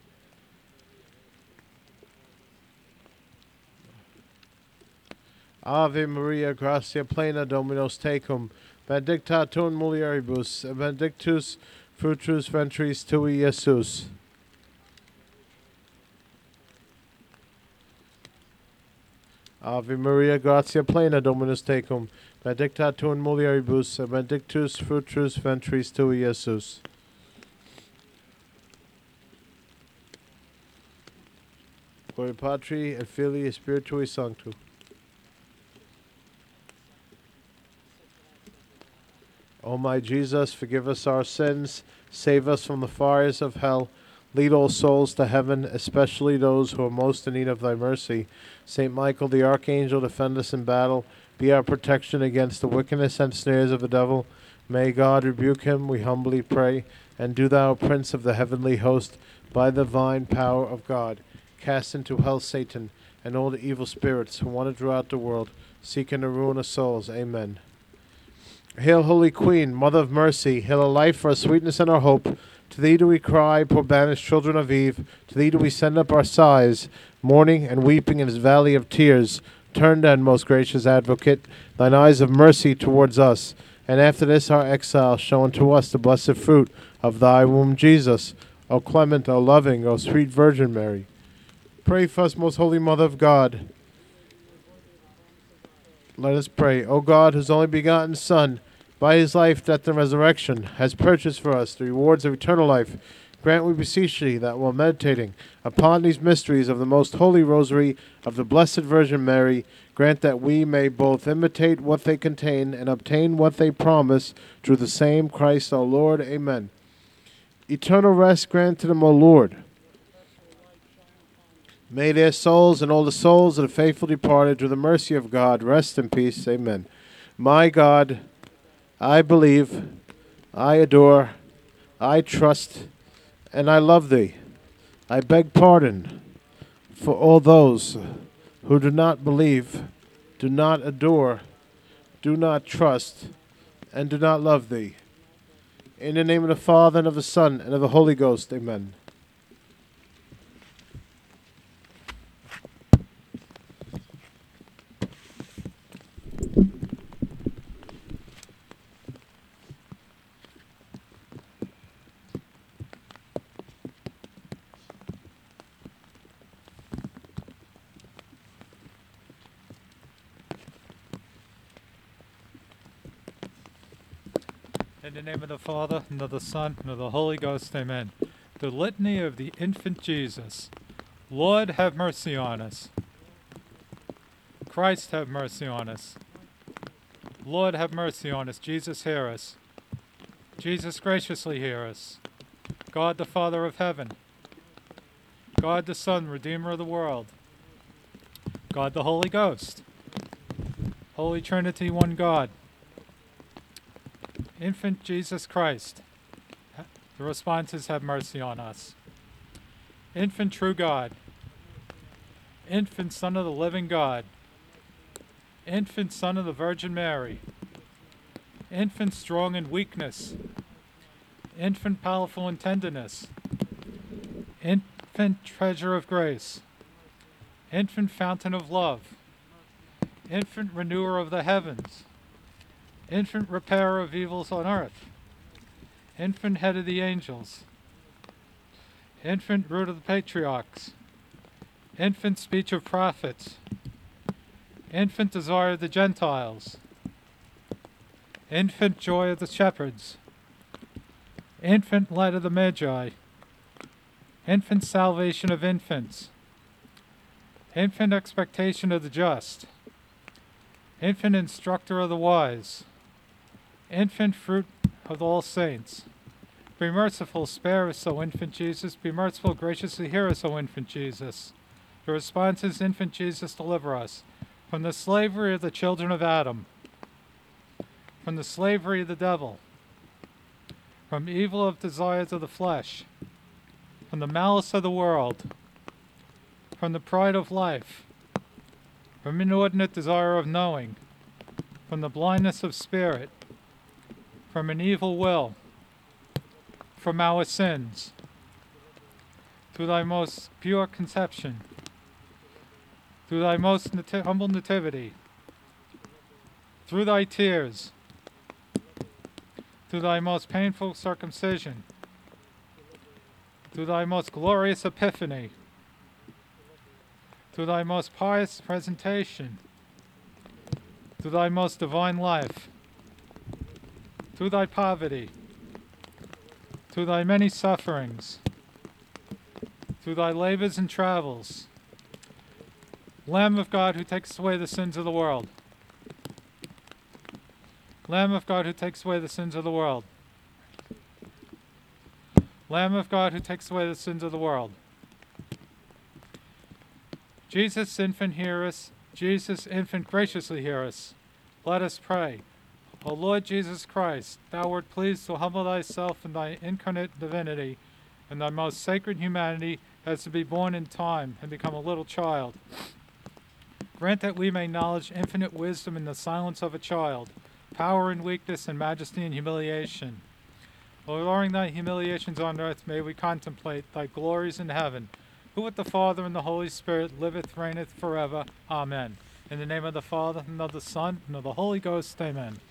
Ave Maria, gratia plena, Dominus tecum, benedicta tu in mulieribus, et benedictus fructus ventris tui, Iesus. Ave Maria, gratia plena, Dominus tecum, benedicta tu in mulieribus, et benedictus fructus ventris tui, Iesus. Gloria Patri et Filii et Spiritui Sancto. O my Jesus, forgive us our sins, save us from the fires of hell, lead all souls to heaven, especially those who are most in need of thy mercy. Saint Michael the Archangel, defend us in battle, be our protection against the wickedness and snares of the devil. May God rebuke him, we humbly pray. And do thou, Prince of the heavenly host, by the divine power of God, cast into hell Satan and all the evil spirits who wander throughout the world, seeking the ruin of souls. Amen. Hail, Holy Queen, Mother of Mercy, hail our life, our sweetness, and our hope. To thee do we cry, poor banished children of Eve. To thee do we send up our sighs, mourning and weeping in this valley of tears. Turn then, most gracious Advocate, thine eyes of mercy towards us, and after this our exile, show unto us the blessed fruit of thy womb, Jesus. O clement, O loving, O sweet Virgin Mary, pray for us, most holy Mother of God. Let us pray. O God, whose only begotten Son, by his life, death, and resurrection, has purchased for us the rewards of eternal life, grant, we beseech thee, that while meditating upon these mysteries of the most holy rosary of the Blessed Virgin Mary, grant that we may both imitate what they contain and obtain what they promise, through the same Christ our Lord. Amen. Eternal rest grant to them, O Lord. May their souls and all the souls of the faithful departed, through the mercy of God, rest in peace. Amen. My God, I believe, I adore, I trust, and I love thee. I beg pardon for all those who do not believe, do not adore, do not trust, and do not love thee. In the name of the Father, and of the Son, and of the Holy Ghost. Amen. In the name of the Father, and of the Son, and of the Holy Ghost, amen. The Litany of the Infant Jesus. Lord, have mercy on us. Christ, have mercy on us. Lord, have mercy on us. Jesus, hear us. Jesus, graciously hear us. God, the Father of heaven. God, the Son, Redeemer of the world. God, the Holy Ghost. Holy Trinity, one God. Infant Jesus Christ. The response is, have mercy on us. Infant true God. Infant Son of the living God. Infant Son of the Virgin Mary. Infant strong in weakness. Infant powerful in tenderness. Infant treasure of grace. Infant fountain of love. Infant renewer of the heavens. Infant repairer of evils on earth. Infant head of the angels. Infant root of the patriarchs. Infant speech of prophets. Infant desire of the Gentiles. Infant joy of the shepherds. Infant light of the Magi. Infant salvation of infants. Infant expectation of the just. Infant instructor of the wise. Infant fruit of all saints. Be merciful, spare us, O infant Jesus. Be merciful, graciously hear us, O infant Jesus. The response is, infant Jesus, deliver us from the slavery of the children of Adam, from the slavery of the devil, from evil of desires of the flesh, from the malice of the world, from the pride of life, from inordinate desire of knowing, from the blindness of spirit, from an evil will, from our sins, through thy most pure conception, through thy most humble nativity, through thy tears, through thy most painful circumcision, through thy most glorious epiphany, through thy most pious presentation, through thy most divine life, through thy poverty, through thy many sufferings, through thy labors and travels, Lamb of God who takes away the sins of the world. Lamb of God who takes away the sins of the world. Lamb of God who takes away the sins of the world. Jesus, infant, hear us. Jesus, infant, graciously hear us. Let us pray. O Lord Jesus Christ, thou wert pleased to humble thyself in thy incarnate divinity and thy most sacred humanity as to be born in time and become a little child. Grant that we may acknowledge infinite wisdom in the silence of a child, power in weakness, and majesty in humiliation. O during thy humiliations on earth may we contemplate thy glories in heaven, who with the Father and the Holy Spirit liveth, reigneth forever. Amen. In the name of the Father, and of the Son, and of the Holy Ghost. Amen.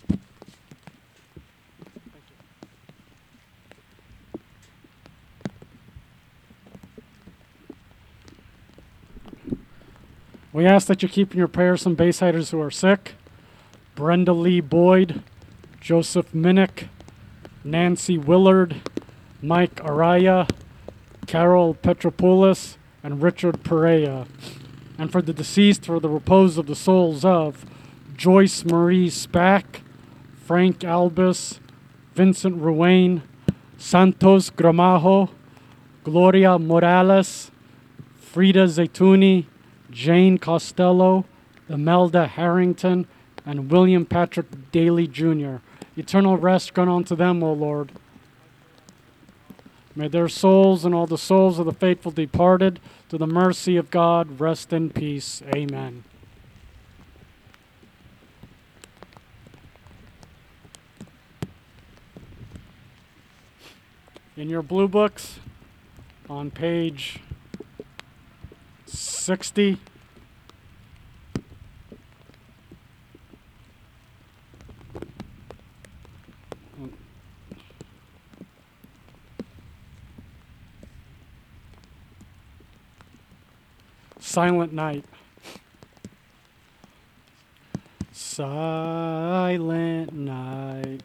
We ask that you keep in your prayers some Baysiders who are sick. Brenda Lee Boyd, Joseph Minnick, Nancy Willard, Mike Araya, Carol Petropoulos, and Richard Perea. And for the deceased, for the repose of the souls of Joyce Marie Spack, Frank Albus, Vincent Ruane, Santos Gramajo, Gloria Morales, Frida Zaytuni, Jane Costello, Imelda Harrington, and William Patrick Daly Jr. Eternal rest grant unto them, O Lord. May their souls and all the souls of the faithful departed, to the mercy of God, rest in peace. Amen. In your blue books, on page 60, Silent Night. Silent night,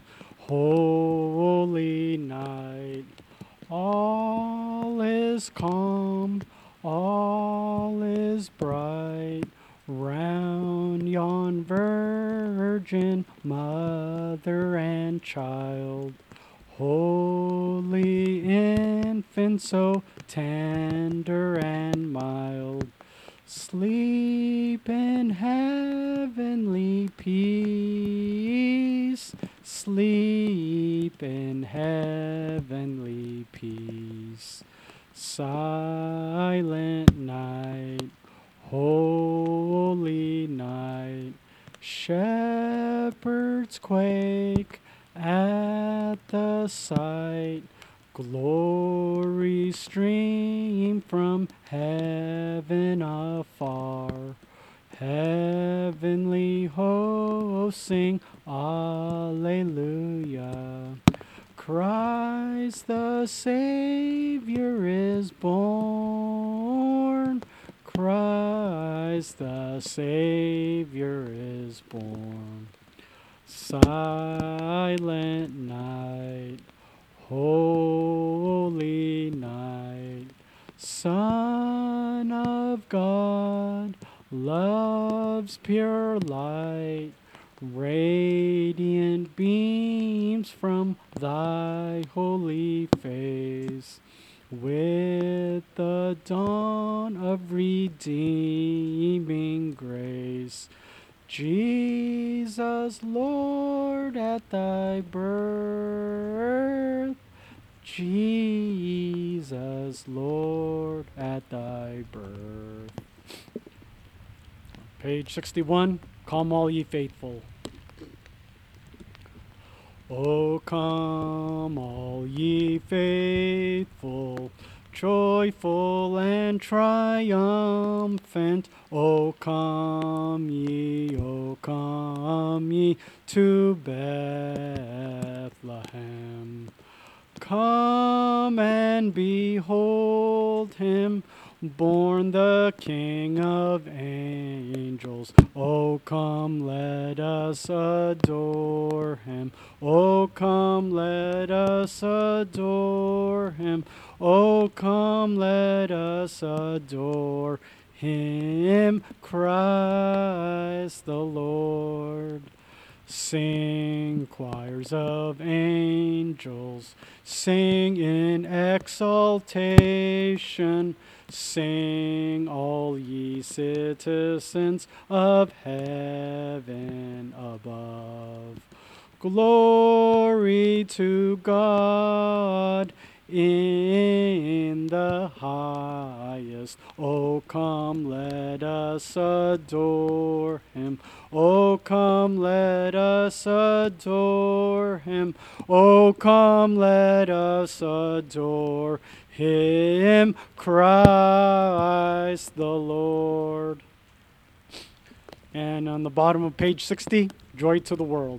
holy night, all is calm, all is bright, round yon virgin mother and child. Holy infant, so tender and mild, sleep in heavenly peace, sleep in heavenly peace. Silent night, holy night, shepherds quake at the sight, glory stream from heaven afar, heavenly hosts sing Alleluia. Christ the Savior is born, Christ the Savior is born. Silent night, holy night, Son of God, love's pure light, radiant beams from thy holy face, with the dawn of redeeming grace. Jesus, Lord, at thy birth, Jesus, Lord, at thy birth. Page 61, Come all ye faithful. O come all ye faithful, joyful and triumphant. O come ye to Bethlehem. Come and behold him, born the King of angels. O come, let us adore him. O come, let us adore him. O come, let us adore Him Christ the Lord. Sing, choirs of angels, sing in exaltation. Sing, all ye citizens of heaven above. Glory to God in the highest. O come, let us adore him. O come, let us adore him. O come, let us adore him, Christ the Lord. And on the bottom of page 60, Joy to the World.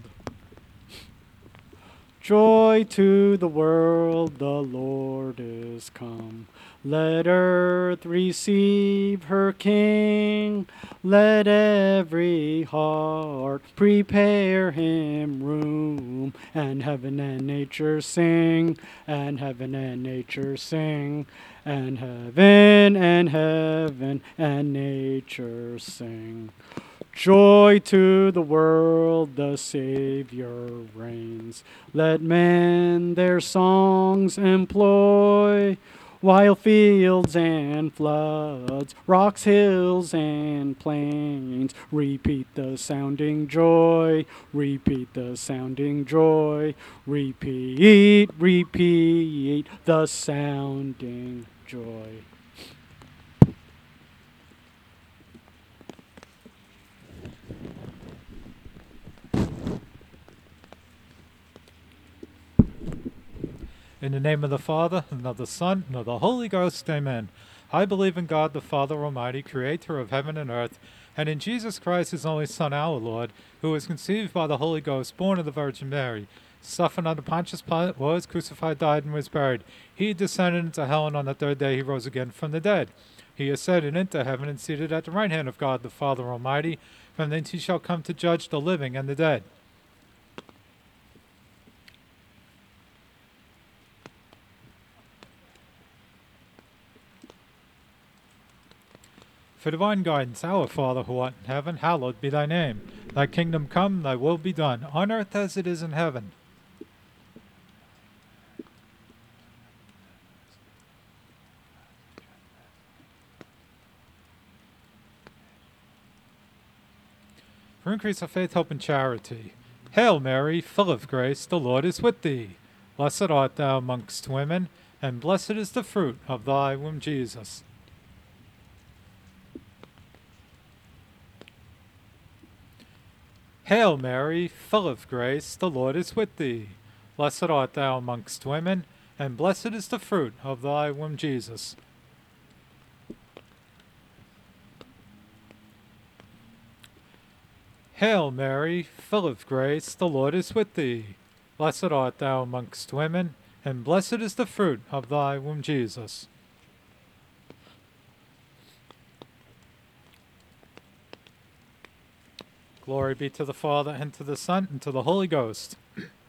Joy to the world, the Lord is come. Let earth receive her King. Let every heart prepare him room. And heaven and nature sing, and heaven and nature sing, and heaven and nature sing. Joy to the world, the Savior reigns. Let men their songs employ, while fields and floods, rocks, hills, and plains repeat the sounding joy, repeat the sounding joy, repeat the sounding joy. In the name of the Father, and of the Son, and of the Holy Ghost, amen. I believe in God the Father Almighty, creator of heaven and earth, and in Jesus Christ, his only Son, our Lord, who was conceived by the Holy Ghost, born of the Virgin Mary, suffered under Pontius Pilate, was crucified, died, and was buried. He descended into hell, and on the third day he rose again from the dead. He ascended into heaven and seated at the right hand of God the Father Almighty. From thence he shall come to judge the living and the dead. For divine guidance, our Father who art in heaven, hallowed be thy name. Thy kingdom come, thy will be done, on earth as it is in heaven. For increase of faith, hope, and charity. Hail Mary, full of grace, the Lord is with thee. Blessed art thou amongst women, and blessed is the fruit of thy womb, Jesus. Hail Mary, full of grace, the Lord is with thee. Blessed art thou amongst women, and blessed is the fruit of thy womb, Jesus. Hail Mary, full of grace, the Lord is with thee. Blessed art thou amongst women, and blessed is the fruit of thy womb, Jesus. Glory be to the Father, and to the Son, and to the Holy Ghost.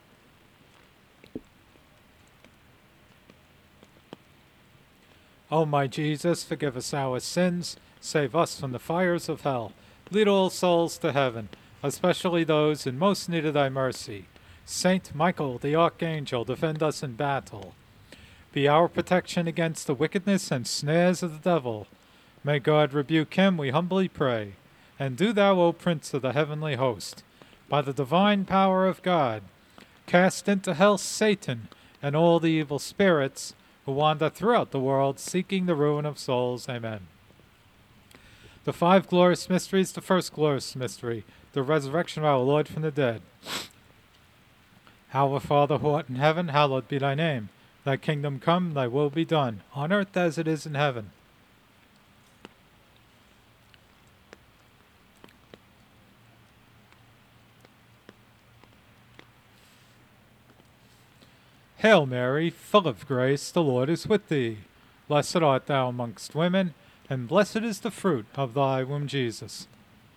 O my Jesus, forgive us our sins, save us from the fires of hell. Lead all souls to heaven, especially those in most need of thy mercy. Saint Michael, the Archangel, defend us in battle. Be our protection against the wickedness and snares of the devil. May God rebuke him, we humbly pray. And do thou, O Prince of the heavenly host, by the divine power of God, cast into hell Satan and all the evil spirits who wander throughout the world seeking the ruin of souls. Amen. The five glorious mysteries, the first glorious mystery, the resurrection of our Lord from the dead. Our Father who art in heaven, hallowed be thy name. Thy kingdom come, thy will be done, on earth as it is in heaven. Hail Mary, full of grace, the Lord is with thee. Blessed art thou amongst women, and blessed is the fruit of thy womb, Jesus.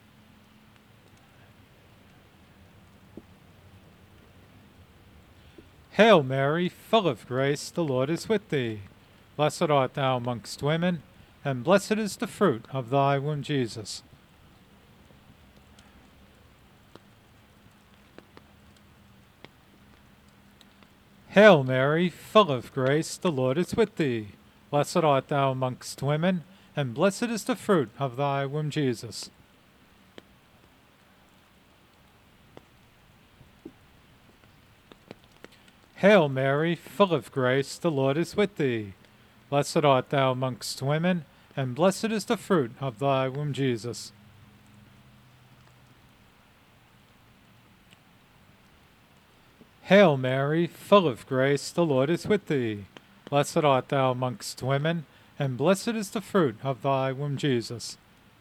Hail Mary, full of grace, the Lord is with thee. Blessed art thou amongst women, and blessed is the fruit of thy womb, Jesus. Hail Mary, full of grace, the Lord is with thee. Blessed art thou amongst women, and blessed is the fruit of thy womb, Jesus. Hail Mary, full of grace, the Lord is with thee. Blessed art thou amongst women, and blessed is the fruit of thy womb, Jesus. Hail Mary, full of grace, the Lord is with thee. Blessed art thou amongst women, and blessed is the fruit of thy womb, Jesus.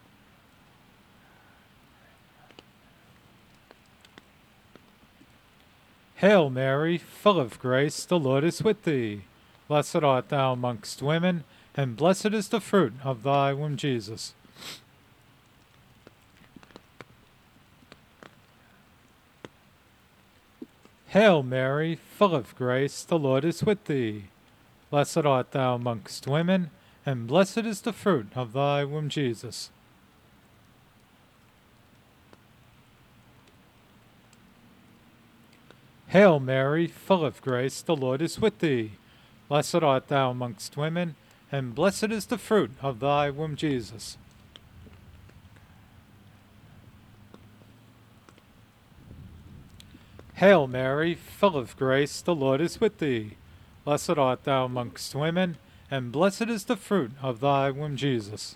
Hail Mary, full of grace, the Lord is with thee. Blessed art thou amongst women, and blessed is the fruit of thy womb, Jesus. Hail Mary, full of grace, the Lord is with thee. Blessed art thou amongst women, and blessed is the fruit of thy womb, Jesus. Hail Mary, full of grace, the Lord is with thee. Blessed art thou amongst women, and blessed is the fruit of thy womb, Jesus. Hail Mary, full of grace, the Lord is with thee. Blessed art thou amongst women, and blessed is the fruit of thy womb, Jesus.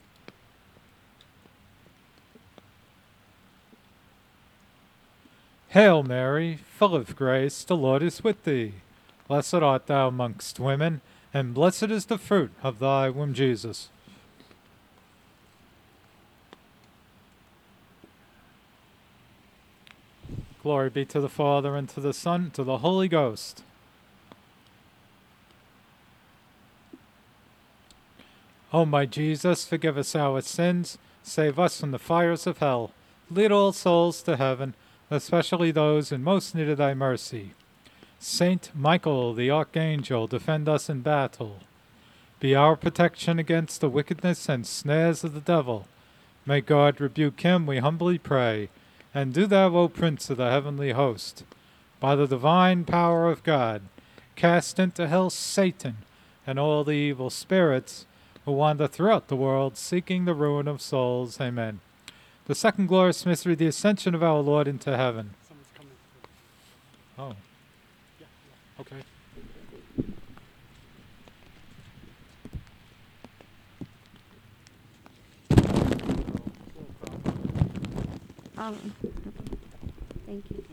Hail Mary, full of grace, the Lord is with thee. Blessed art thou amongst women, and blessed is the fruit of thy womb, Jesus. Glory be to the Father, and to the Son, and to the Holy Ghost. O my Jesus, forgive us our sins, save us from the fires of hell, lead all souls to heaven, especially those in most need of thy mercy. Saint Michael, the Archangel, defend us in battle. Be our protection against the wickedness and snares of the devil. May God rebuke him, we humbly pray. And do thou, O Prince of the heavenly host, by the divine power of God, cast into hell Satan and all the evil spirits who wander throughout the world, seeking the ruin of souls. Amen. The second glorious mystery, the ascension of our Lord into heaven. Someone's coming. Oh, Yeah. okay. Thank you.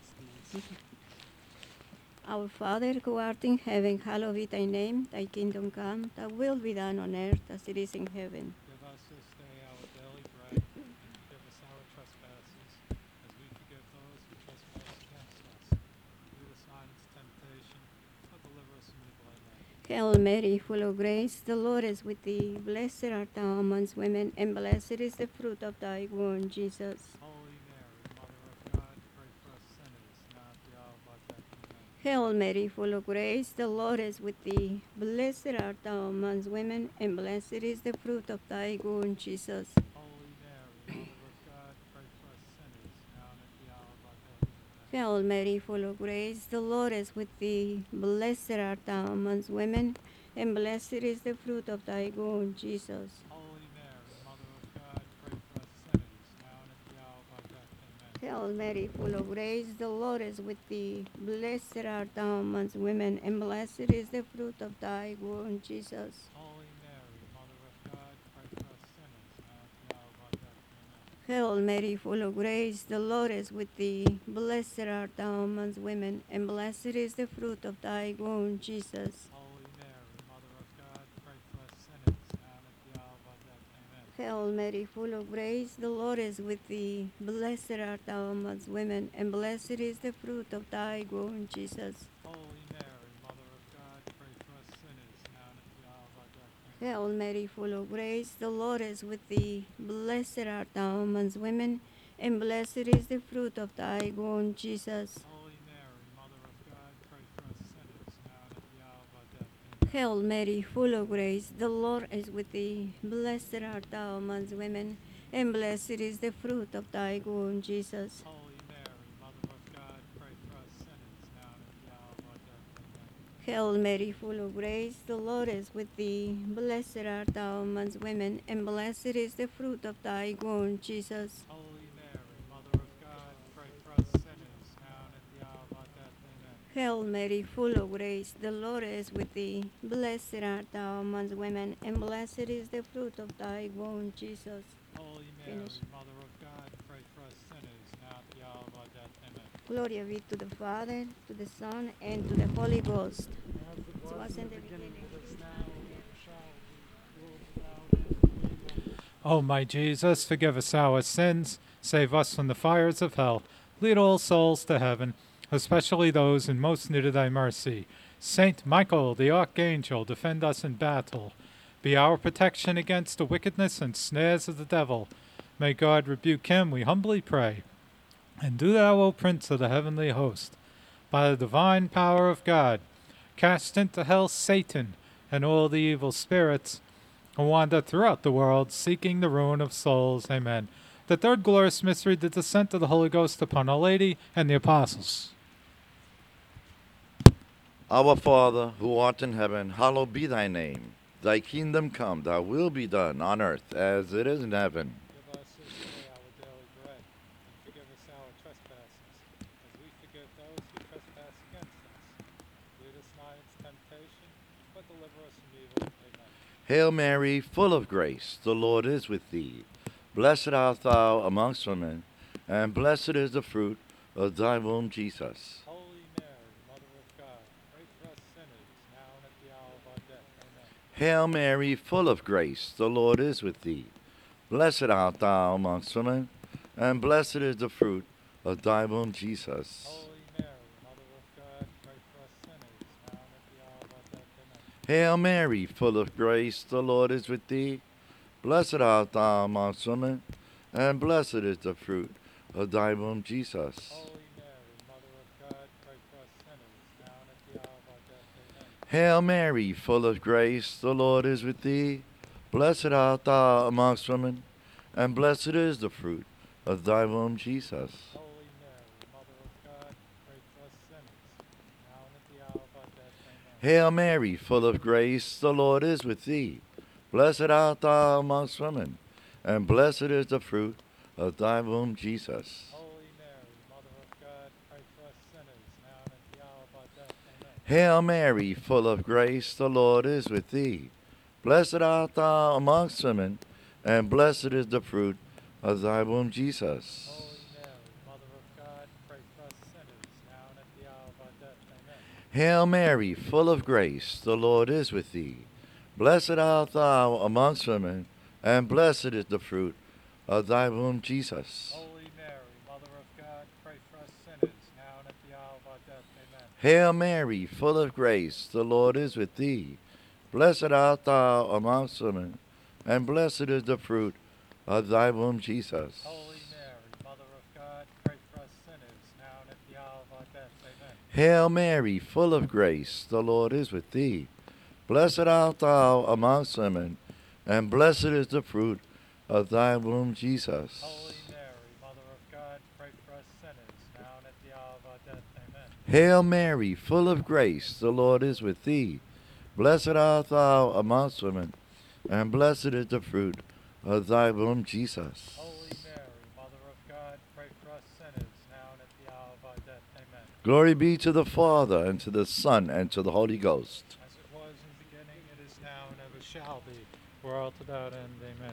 Our Father, who art in heaven, hallowed be thy name. Thy kingdom come, thy will be done on earth as it is in heaven. Give us this day our daily bread, and forgive us our trespasses, as we forgive those who trespass against us. Lead us not into temptation, but deliver us from evil. Amen. Hail Mary, full of grace, the Lord is with thee. Blessed art thou amongst women, and blessed is the fruit of thy womb, Jesus. Holy Mary, Mother of God, pray for us sinners, now at the hour of our death. Amen. Hail Mary, full of grace, the Lord is with thee. Blessed art thou amongst women, and blessed is the fruit of thy womb, Jesus. Holy Mary, Mother of God, pray for us sinners, now and at the hour of our death. Amen. Hail Mary, full of grace, the Lord is with thee. Blessed art thou amongst women, and blessed is the fruit of thy womb, Jesus. Holy Mary, Mother of God, pray for us sinners, now and at the hour of our death. Amen. Hail Mary, full of grace, the Lord is with thee. Blessed art thou amongst women, and blessed is the fruit of thy womb, Jesus. Holy Mary, Mother of God, pray for us sinners, now at the hour of our death. Amen. Hail Mary, full of grace, the Lord is with thee. Blessed art thou amongst women, and blessed is the fruit of thy womb, Jesus. Holy Mary, Mother of God, pray for us sinners, now and at the hour of our death. Amen. Hail Mary, full of grace, the Lord is with thee. Blessed art thou amongst women, and blessed is the fruit of thy womb, Jesus. Holy Mary, Mother of God, pray for us sinners, now and at the hour of our death. Amen. Hail Mary, full of grace, the Lord is with thee. Blessed art thou amongst women, and blessed is the fruit of thy womb, Jesus. Holy Mary, Mother of God, pray for us sinners, now and at the hour of our death. Amen. Hail Mary, full of grace, the Lord is with thee. Blessed art thou amongst women, and blessed is the fruit of thy womb, Jesus. Holy Mary, Mother of God, pray for us sinners, now and at the hour of our death. Amen. Hail Mary, full of grace, the Lord is with thee. Blessed art thou amongst women, and blessed is the fruit of thy womb, Jesus. Holy Mary, Mother of God, pray for us sinners, now and at the hour of our death. Amen. Hail Mary, full of grace, the Lord is with thee. Blessed art thou amongst women, and blessed is the fruit of thy womb, Jesus. Holy Mary, Finish. Mother of God, pray for us sinners, now at the hour of our death. Amen. Glory be to the Father, to the Son, and to the Holy Ghost. As it As was in the beginning. is now, and ever shall be, world without end. Amen. O my Jesus, forgive us our sins, save us from the fires of hell, lead all souls to heaven, especially those in most need of thy mercy. Saint Michael, the archangel, defend us in battle. Be our protection against the wickedness and snares of the devil. May God rebuke him, we humbly pray. And do thou, O Prince of the heavenly host, by the divine power of God, cast into hell Satan and all the evil spirits who wander throughout the world, seeking the ruin of souls. Amen. The third glorious mystery, the descent of the Holy Ghost upon Our Lady and the apostles. Our Father, who art in heaven, hallowed be thy name. Thy kingdom come, thy will be done on earth as it is in heaven. Give us this day our daily bread, and forgive us our trespasses, as we forgive those who trespass against us. Lead us not into temptation, but deliver us from evil. Amen. Hail Mary, full of grace, the Lord is with thee. Blessed art thou amongst women, and blessed is the fruit of thy womb, Jesus. Holy Mary, Mother of God, pray for us sinners, now and at the hour of our death. Amen. Hail Mary, full of grace, the Lord is with thee. Blessed art thou amongst women, and blessed is the fruit of thy womb, Jesus. Holy Mary, Mother of God, pray for us sinners, now and at the hour of our death. Amen. Hail Mary, full of grace, the Lord is with thee. Blessed art thou amongst women, and blessed is the fruit of thy womb, Jesus. Holy Mary, Mother of God, pray for us sinners, now and at the hour of our death. Amen. Hail Mary, full of grace, the Lord is with thee. Blessed art thou amongst women, and blessed is the fruit of thy womb, Jesus. Holy Mary, Mother of God, pray for us sinners, now and at the hour of our death. Amen. Hail Mary, full of grace, the Lord is with thee. Blessed art thou amongst women, and blessed is the fruit of thy womb, Jesus. Holy Mary, Mother of God, pray for us sinners, now and at the hour of our death. Amen. Hail Mary, full of grace, the Lord is with thee. Blessed art thou amongst women, and blessed is the fruit of thy womb, Jesus. Holy Mary, Mother of God, pray for us sinners, now and at the hour of our death. Amen. Hail Mary, full of grace, the Lord is with thee. Blessed art thou amongst women, and blessed is the fruit of thy womb, Jesus. Holy Mary, Mother of God, pray for us sinners, now and at the hour of our death. Amen. Hail Mary, full of grace, the Lord is with thee. Blessed art thou amongst women, and blessed is the fruit of thy womb, Jesus. Holy Mary, Mother of God, pray for us sinners, now and at the hour of our death. Amen. Hail Mary, full of grace, the Lord is with thee. Blessed art thou amongst women, and blessed is the fruit of thy womb, Jesus. Holy Mary, Mother of God, pray for us sinners, now and at the hour of our death. Amen. Hail Mary, full of grace, the Lord is with thee. Blessed art thou amongst women, and blessed is the fruit of thy womb, Jesus. Holy Mary, Mother of God, pray for us sinners, now and at the hour of our death. Amen. Glory be to the Father, and to the Son, and to the Holy Ghost. As it was in the beginning, it is now, and ever shall be, world without end. Amen.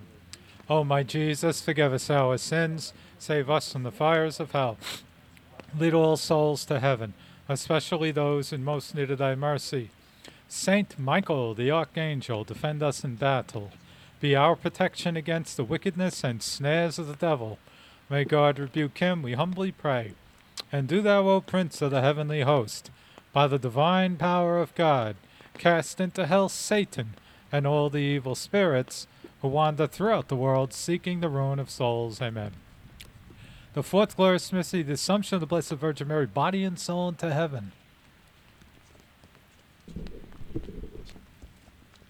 O my Jesus, forgive us our sins, save us from the fires of hell. Lead all souls to heaven, especially those in most need of thy mercy. Saint Michael, the archangel, defend us in battle. Be our protection against the wickedness and snares of the devil. May God rebuke him, we humbly pray. And do thou, O Prince of the heavenly host, by the divine power of God, cast into hell Satan and all the evil spirits who wander throughout the world seeking the ruin of souls. Amen. The fourth glorious mystery, the Assumption of the Blessed Virgin Mary, body and soul into heaven.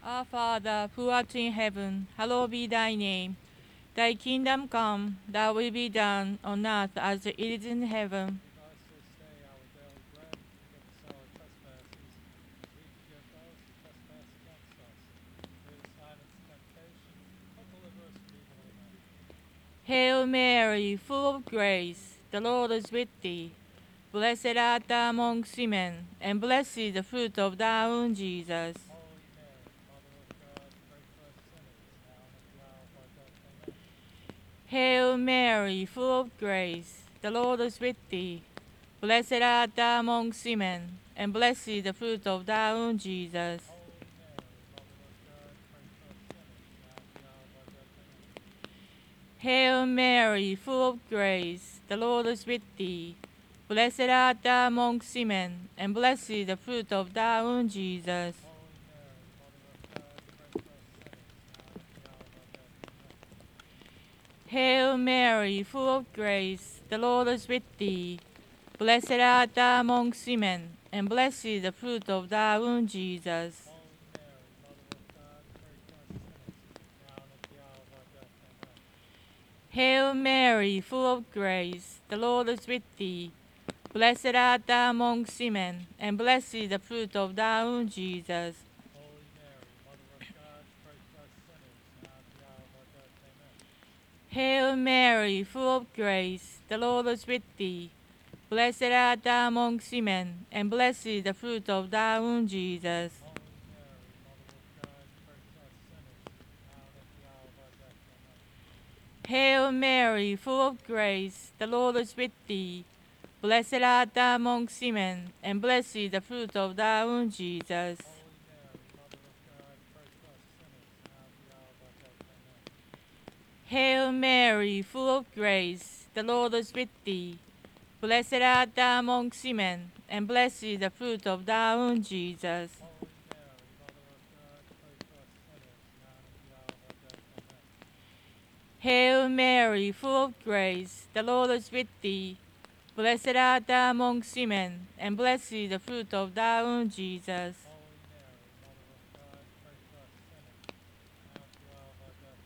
Our Father, who art in heaven, hallowed be thy name. Thy kingdom come, thy will be done on earth as it is in heaven. Give us this day our daily bread, and forgive us our trespasses, as we forgive those who trespass against us. Lead us not into temptation, but deliver us from evil. Amen. Hail Mary, full of grace, the Lord is with thee. Blessed art thou amongst women, and blessed is the fruit of thy womb, Jesus. Holy Mary, Mother of God, pray for us sinners, now and at the hour of our death. Amen. Hail Mary, full of grace, the Lord is with thee. Blessed art thou amongst women, and blessed is the fruit of thy womb, Jesus. Holy Mary, Mother of God, pray for us sinners, now and at the hour of our death. Amen. Hail Mary, full of grace, the Lord is with thee. Blessed art thou amongst women, and blessed is the fruit of thy womb, Jesus. Holy Mary, Mother of God, pray for us sinners, now and at the hour of our death. Amen. Hail Mary, full of grace, the Lord is with thee. Blessed art thou amongst women, and blessed is the fruit of thy womb, Jesus. Holy Mary, Mother of God, pray for us sinners, now and at the hour of our death. Amen. Hail Mary, full of grace, the Lord is with thee. Blessed art thou amongst women, and blessed is the fruit of thy womb, Jesus. Holy Mary, Mother of God, pray for us sinners, now and at the hour of our death. Amen. Hail Mary, full of grace, the Lord is with thee. Blessed art thou amongst women, and blessed is the fruit of thy womb, Jesus. Holy Mary, Mother of God, pray for us sinners, now and at the hour of our death. Amen. Hail Mary, full of grace, the Lord is with thee. Blessed art thou amongst women, and blessed is the fruit of thy womb, Jesus. Holy Mary, Mother of God, pray for us sinners, now and at the hour of our death. Amen. Hail Mary, full of grace, the Lord is with thee. Blessed art thou amongst women, and blessed is the fruit of thy womb, Jesus. Holy Mary, Mother of God, pray for us sinners, now and at the hour of our death. Amen. Hail Mary, full of grace, the Lord is with thee. Blessed art thou amongst women, and blessed is the fruit of thy womb, Jesus. Holy Mary, Mother of God, pray for us sinners, now and at the hour of our death.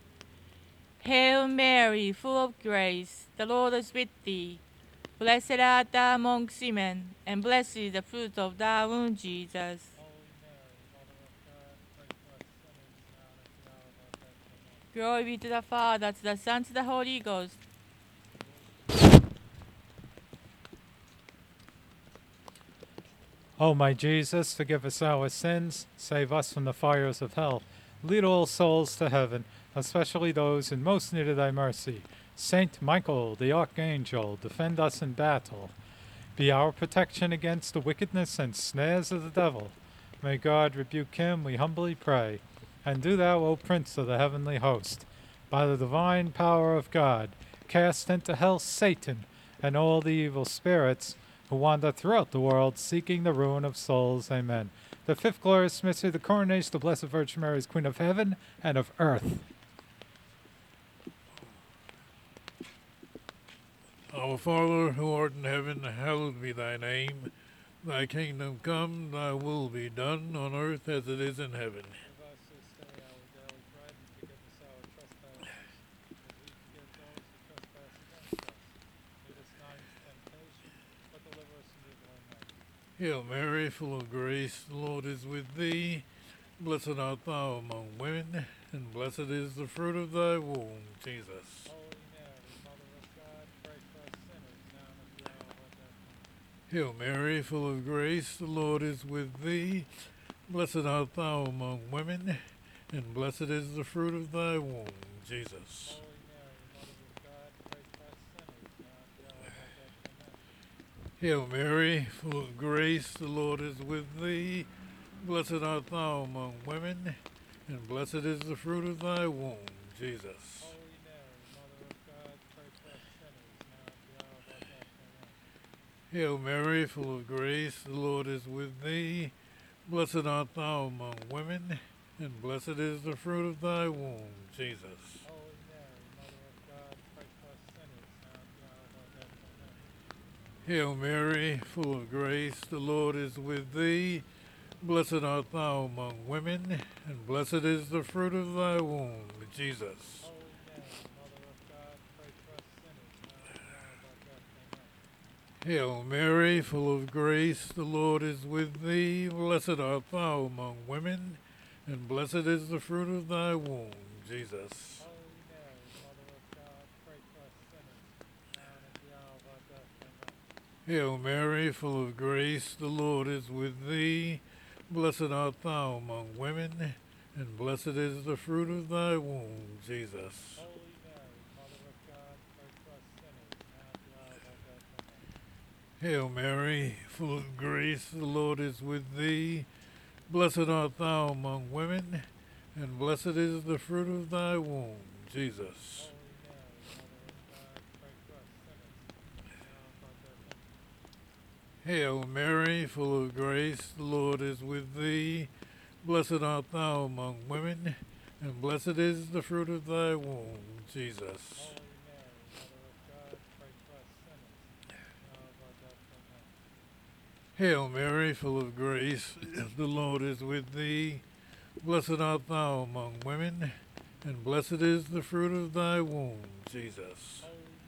Amen. Hail Mary, full of grace, the Lord is with thee. Blessed art thou amongst women, and blessed is the fruit of thy womb, Jesus. Holy Mary, Mother of God, pray for us sinners, now and at the hour of our death. Amen. Glory be to the Father, to the Son, to the Holy Ghost. O my Jesus, forgive us our sins, save us from the fires of hell. Lead all souls to heaven, especially those in most need of thy mercy. Saint Michael, the Archangel, defend us in battle. Be our protection against the wickedness and snares of the devil. May God rebuke him, we humbly pray. And do thou, O Prince of the heavenly host, by the divine power of God, cast into hell Satan and all the evil spirits who wander throughout the world seeking the ruin of souls. Amen. The fifth glorious mystery, the coronation of the Blessed Virgin Mary as Queen of Heaven and of Earth. Our Father, who art in heaven, hallowed be thy name. Thy kingdom come, thy will be done, on earth as it is in heaven. Give us this day our daily bread, and forgive us our trespasses, as we forgive those who trespass against us. Lead us not into temptation, but deliver us from evil. Amen. Hail Mary, full of grace, the Lord is with thee. Blessed art thou among women, and blessed is the fruit of thy womb, Jesus. Holy Mary, Mother of God, pray for us sinners, now and at the hour of our death. Amen. Hail Mary, full of grace, the Lord is with thee. Blessed art thou among women, and blessed is the fruit of thy womb, Jesus. Holy Mary, Mother of God, pray for us sinners, now and at the hour of our death. Amen. Hail Mary, full of grace, the Lord is with thee. Blessed art thou among women, and blessed is the fruit of thy womb, Jesus. Holy Mary, Mother of God, pray for us sinners, now and at the hour of our death. Amen. Hail Mary, full of grace, the Lord is with thee. Blessed art thou among women, and blessed is the fruit of thy womb, Jesus. Holy Mary, Mother of God, pray for us sinners, now and at the hour of our death. Amen. Hail Mary, full of grace, the Lord is with thee. Blessed art thou among women, and blessed is the fruit of thy womb, Jesus. Hail Mary, full of grace, the Lord is with thee. Blessed art thou among women, and blessed is the fruit of thy womb, Jesus. Hail Mary, full of grace, the Lord is with thee. Blessed art thou among women, and blessed is the fruit of thy womb, Jesus. Hail Mary, full of grace, the Lord is with thee. Blessed art thou among women, and blessed is the fruit of thy womb, Jesus. Hail Mary, full of grace, the Lord is with thee. Blessed art thou among women, and blessed is the fruit of thy womb, Jesus. Hail Mary, full of grace, the Lord is with thee. Blessed art thou among women, and blessed is the fruit of thy womb, Jesus.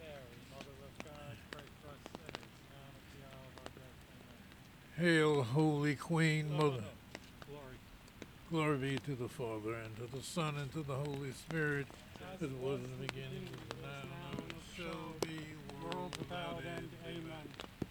Hail, Holy Queen, Mother. Glory be to the Father, and to the Son, and to the Holy Spirit, as it was in the beginning, is now, and shall be, world without end. Amen.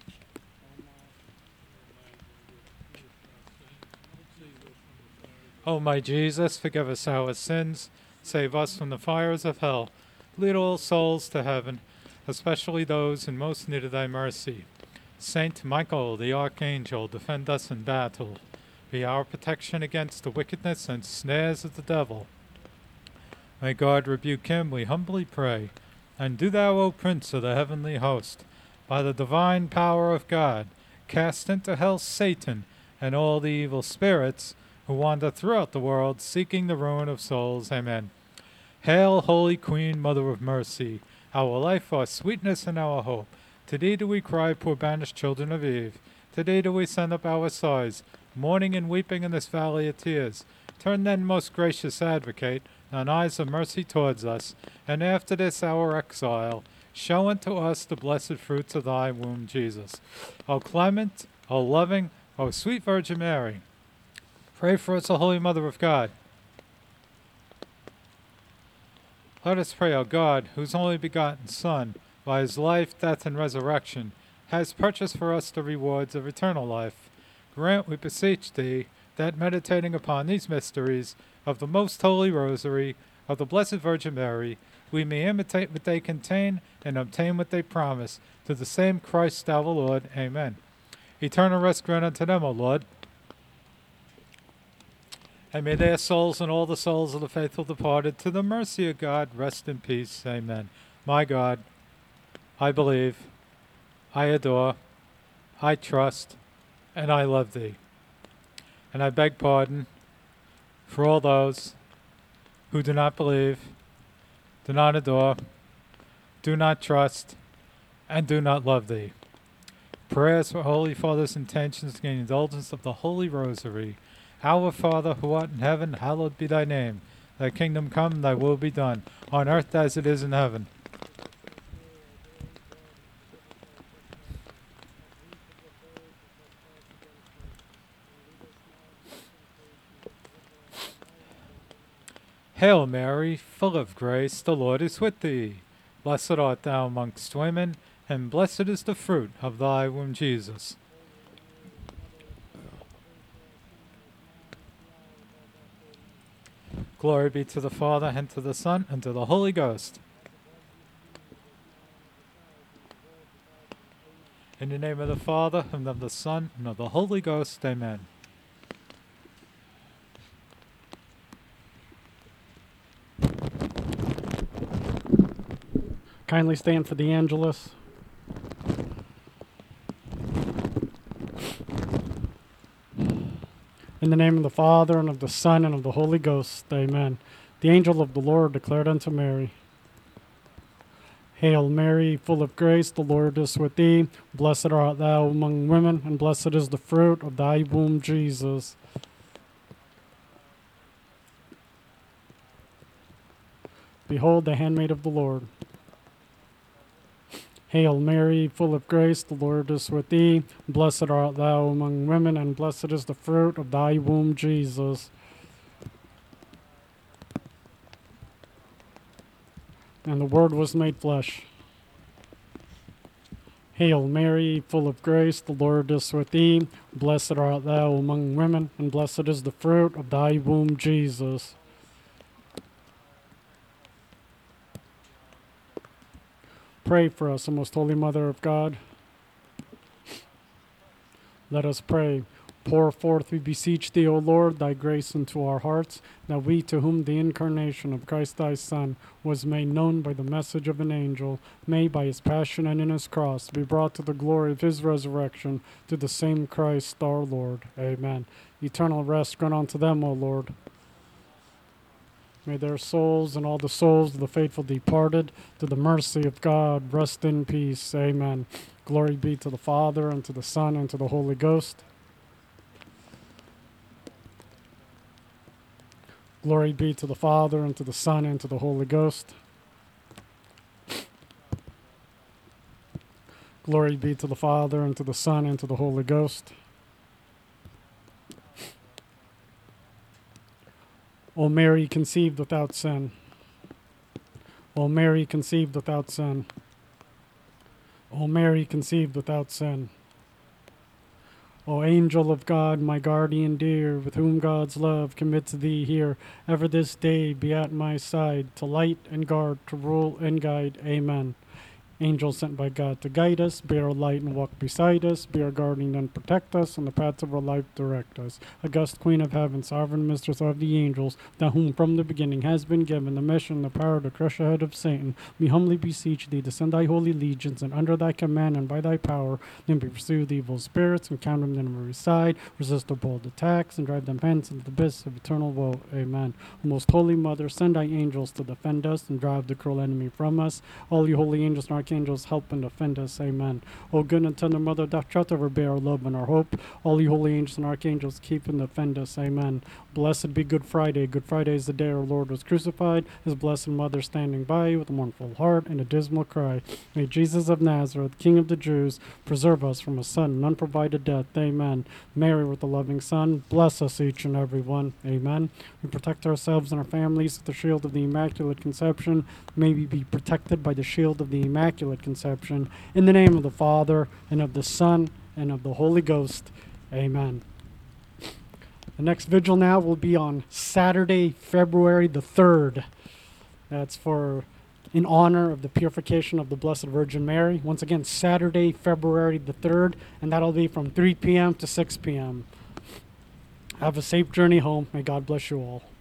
O my Jesus, forgive us our sins, save us from the fires of hell, lead all souls to heaven, especially those in most need of thy mercy. Saint Michael, the Archangel, defend us in battle. Be our protection against the wickedness and snares of the devil. May God rebuke him, we humbly pray. And do thou, O Prince of the heavenly host, by the divine power of God, cast into hell Satan and all the evil spirits who wander throughout the world, seeking the ruin of souls. Amen. Hail, Holy Queen, Mother of Mercy, our life, our sweetness, and our hope. To thee do we cry, poor banished children of Eve. To thee do we send up our sighs, mourning and weeping in this valley of tears. Turn then, most gracious Advocate, thine eyes of mercy towards us, and after this our exile, show unto us the blessed fruits of thy womb, Jesus. O clement, O loving, O sweet Virgin Mary, pray for us, O Holy Mother of God. Let us pray, O God, whose only begotten Son, by his life, death, and resurrection, has purchased for us the rewards of eternal life. Grant, we beseech thee, that meditating upon these mysteries of the most holy Rosary of the Blessed Virgin Mary, we may imitate what they contain and obtain what they promise, to the same Christ our Lord. Amen. Eternal rest grant unto them, O Lord. And may their souls and all the souls of the faithful departed, to the mercy of God, rest in peace. Amen. My God, I believe, I adore, I trust, and I love thee. And I beg pardon for all those who do not believe, do not adore, do not trust, and do not love thee. Prayers for Holy Father's intentions to gain indulgence of the Holy Rosary. Our Father, who art in heaven, hallowed be thy name. Thy kingdom come, thy will be done, on earth as it is in heaven. Hail Mary, full of grace, the Lord is with thee. Blessed art thou amongst women, and blessed is the fruit of thy womb, Jesus. Glory be to the Father, and to the Son, and to the Holy Ghost. In the name of the Father, and of the Son, and of the Holy Ghost. Amen. Kindly stand for the Angelus. In the name of the Father, and of the Son, and of the Holy Ghost. Amen. The angel of the Lord declared unto Mary, Hail Mary, full of grace, the Lord is with thee. Blessed art thou among women, and blessed is the fruit of thy womb, Jesus. Behold the handmaid of the Lord. Hail Mary, full of grace, the Lord is with thee. Blessed art thou among women, and blessed is the fruit of thy womb, Jesus. And the Word was made flesh. Hail Mary, full of grace, the Lord is with thee. Blessed art thou among women, and blessed is the fruit of thy womb, Jesus. Pray for us, O most holy Mother of God. Let us pray. Pour forth, we beseech thee, O Lord, thy grace into our hearts, that we, to whom the incarnation of Christ thy Son was made known by the message of an angel, may, by his passion and in his cross, be brought to the glory of his resurrection, to the same Christ our Lord. Amen. Eternal rest grant unto them, O Lord. May their souls and all the souls of the faithful departed, to the mercy of God, rest in peace. Amen. Glory be to the Father, and to the Son, and to the Holy Ghost. Glory be to the Father, and to the Son, and to the Holy Ghost. Glory be to the Father, and to the Son, and to the Holy Ghost. O Mary, conceived without sin. O Mary, conceived without sin. O Mary, conceived without sin. O angel of God, my guardian dear, with whom God's love commits thee here, ever this day be at my side, to light and guard, to rule and guide. Amen. Angel sent by God to guide us, be our light and walk beside us, be our guardian and protect us, on the paths of our life direct us. August Queen of Heaven, sovereign mistress of the angels, to whom from the beginning has been given the mission, the power to crush the head of Satan, we humbly beseech thee to send thy holy legions, and under thy command and by thy power, then pursue the evil spirits, and counter them on every side, resist their bold attacks, and drive them hence into the abyss of eternal woe. Amen. O most holy Mother, send thy angels to defend us, and drive the cruel enemy from us. All you holy angels and archangels, help and defend us. Amen. O good and tender Mother, thou shalt ever bear our love and our hope. All you holy angels and archangels, keep and defend us. Amen. Blessed be Good Friday. Good Friday is the day our Lord was crucified. His blessed Mother standing by with a mournful heart and a dismal cry. May Jesus of Nazareth, King of the Jews, preserve us from a sudden and unprovided death. Amen. Mary with the loving Son, bless us each and every one. Amen. We protect ourselves and our families with the shield of the Immaculate Conception. May we be protected by the shield of the Immaculate Conception. In the name of the Father, and of the Son, and of the Holy Ghost. Amen. The next vigil now will be on Saturday, February the 3rd. That's in honor of the purification of the Blessed Virgin Mary. Once again, Saturday, February the 3rd, and that'll be from 3 p.m. to 6 p.m. Have a safe journey home. May God bless you all.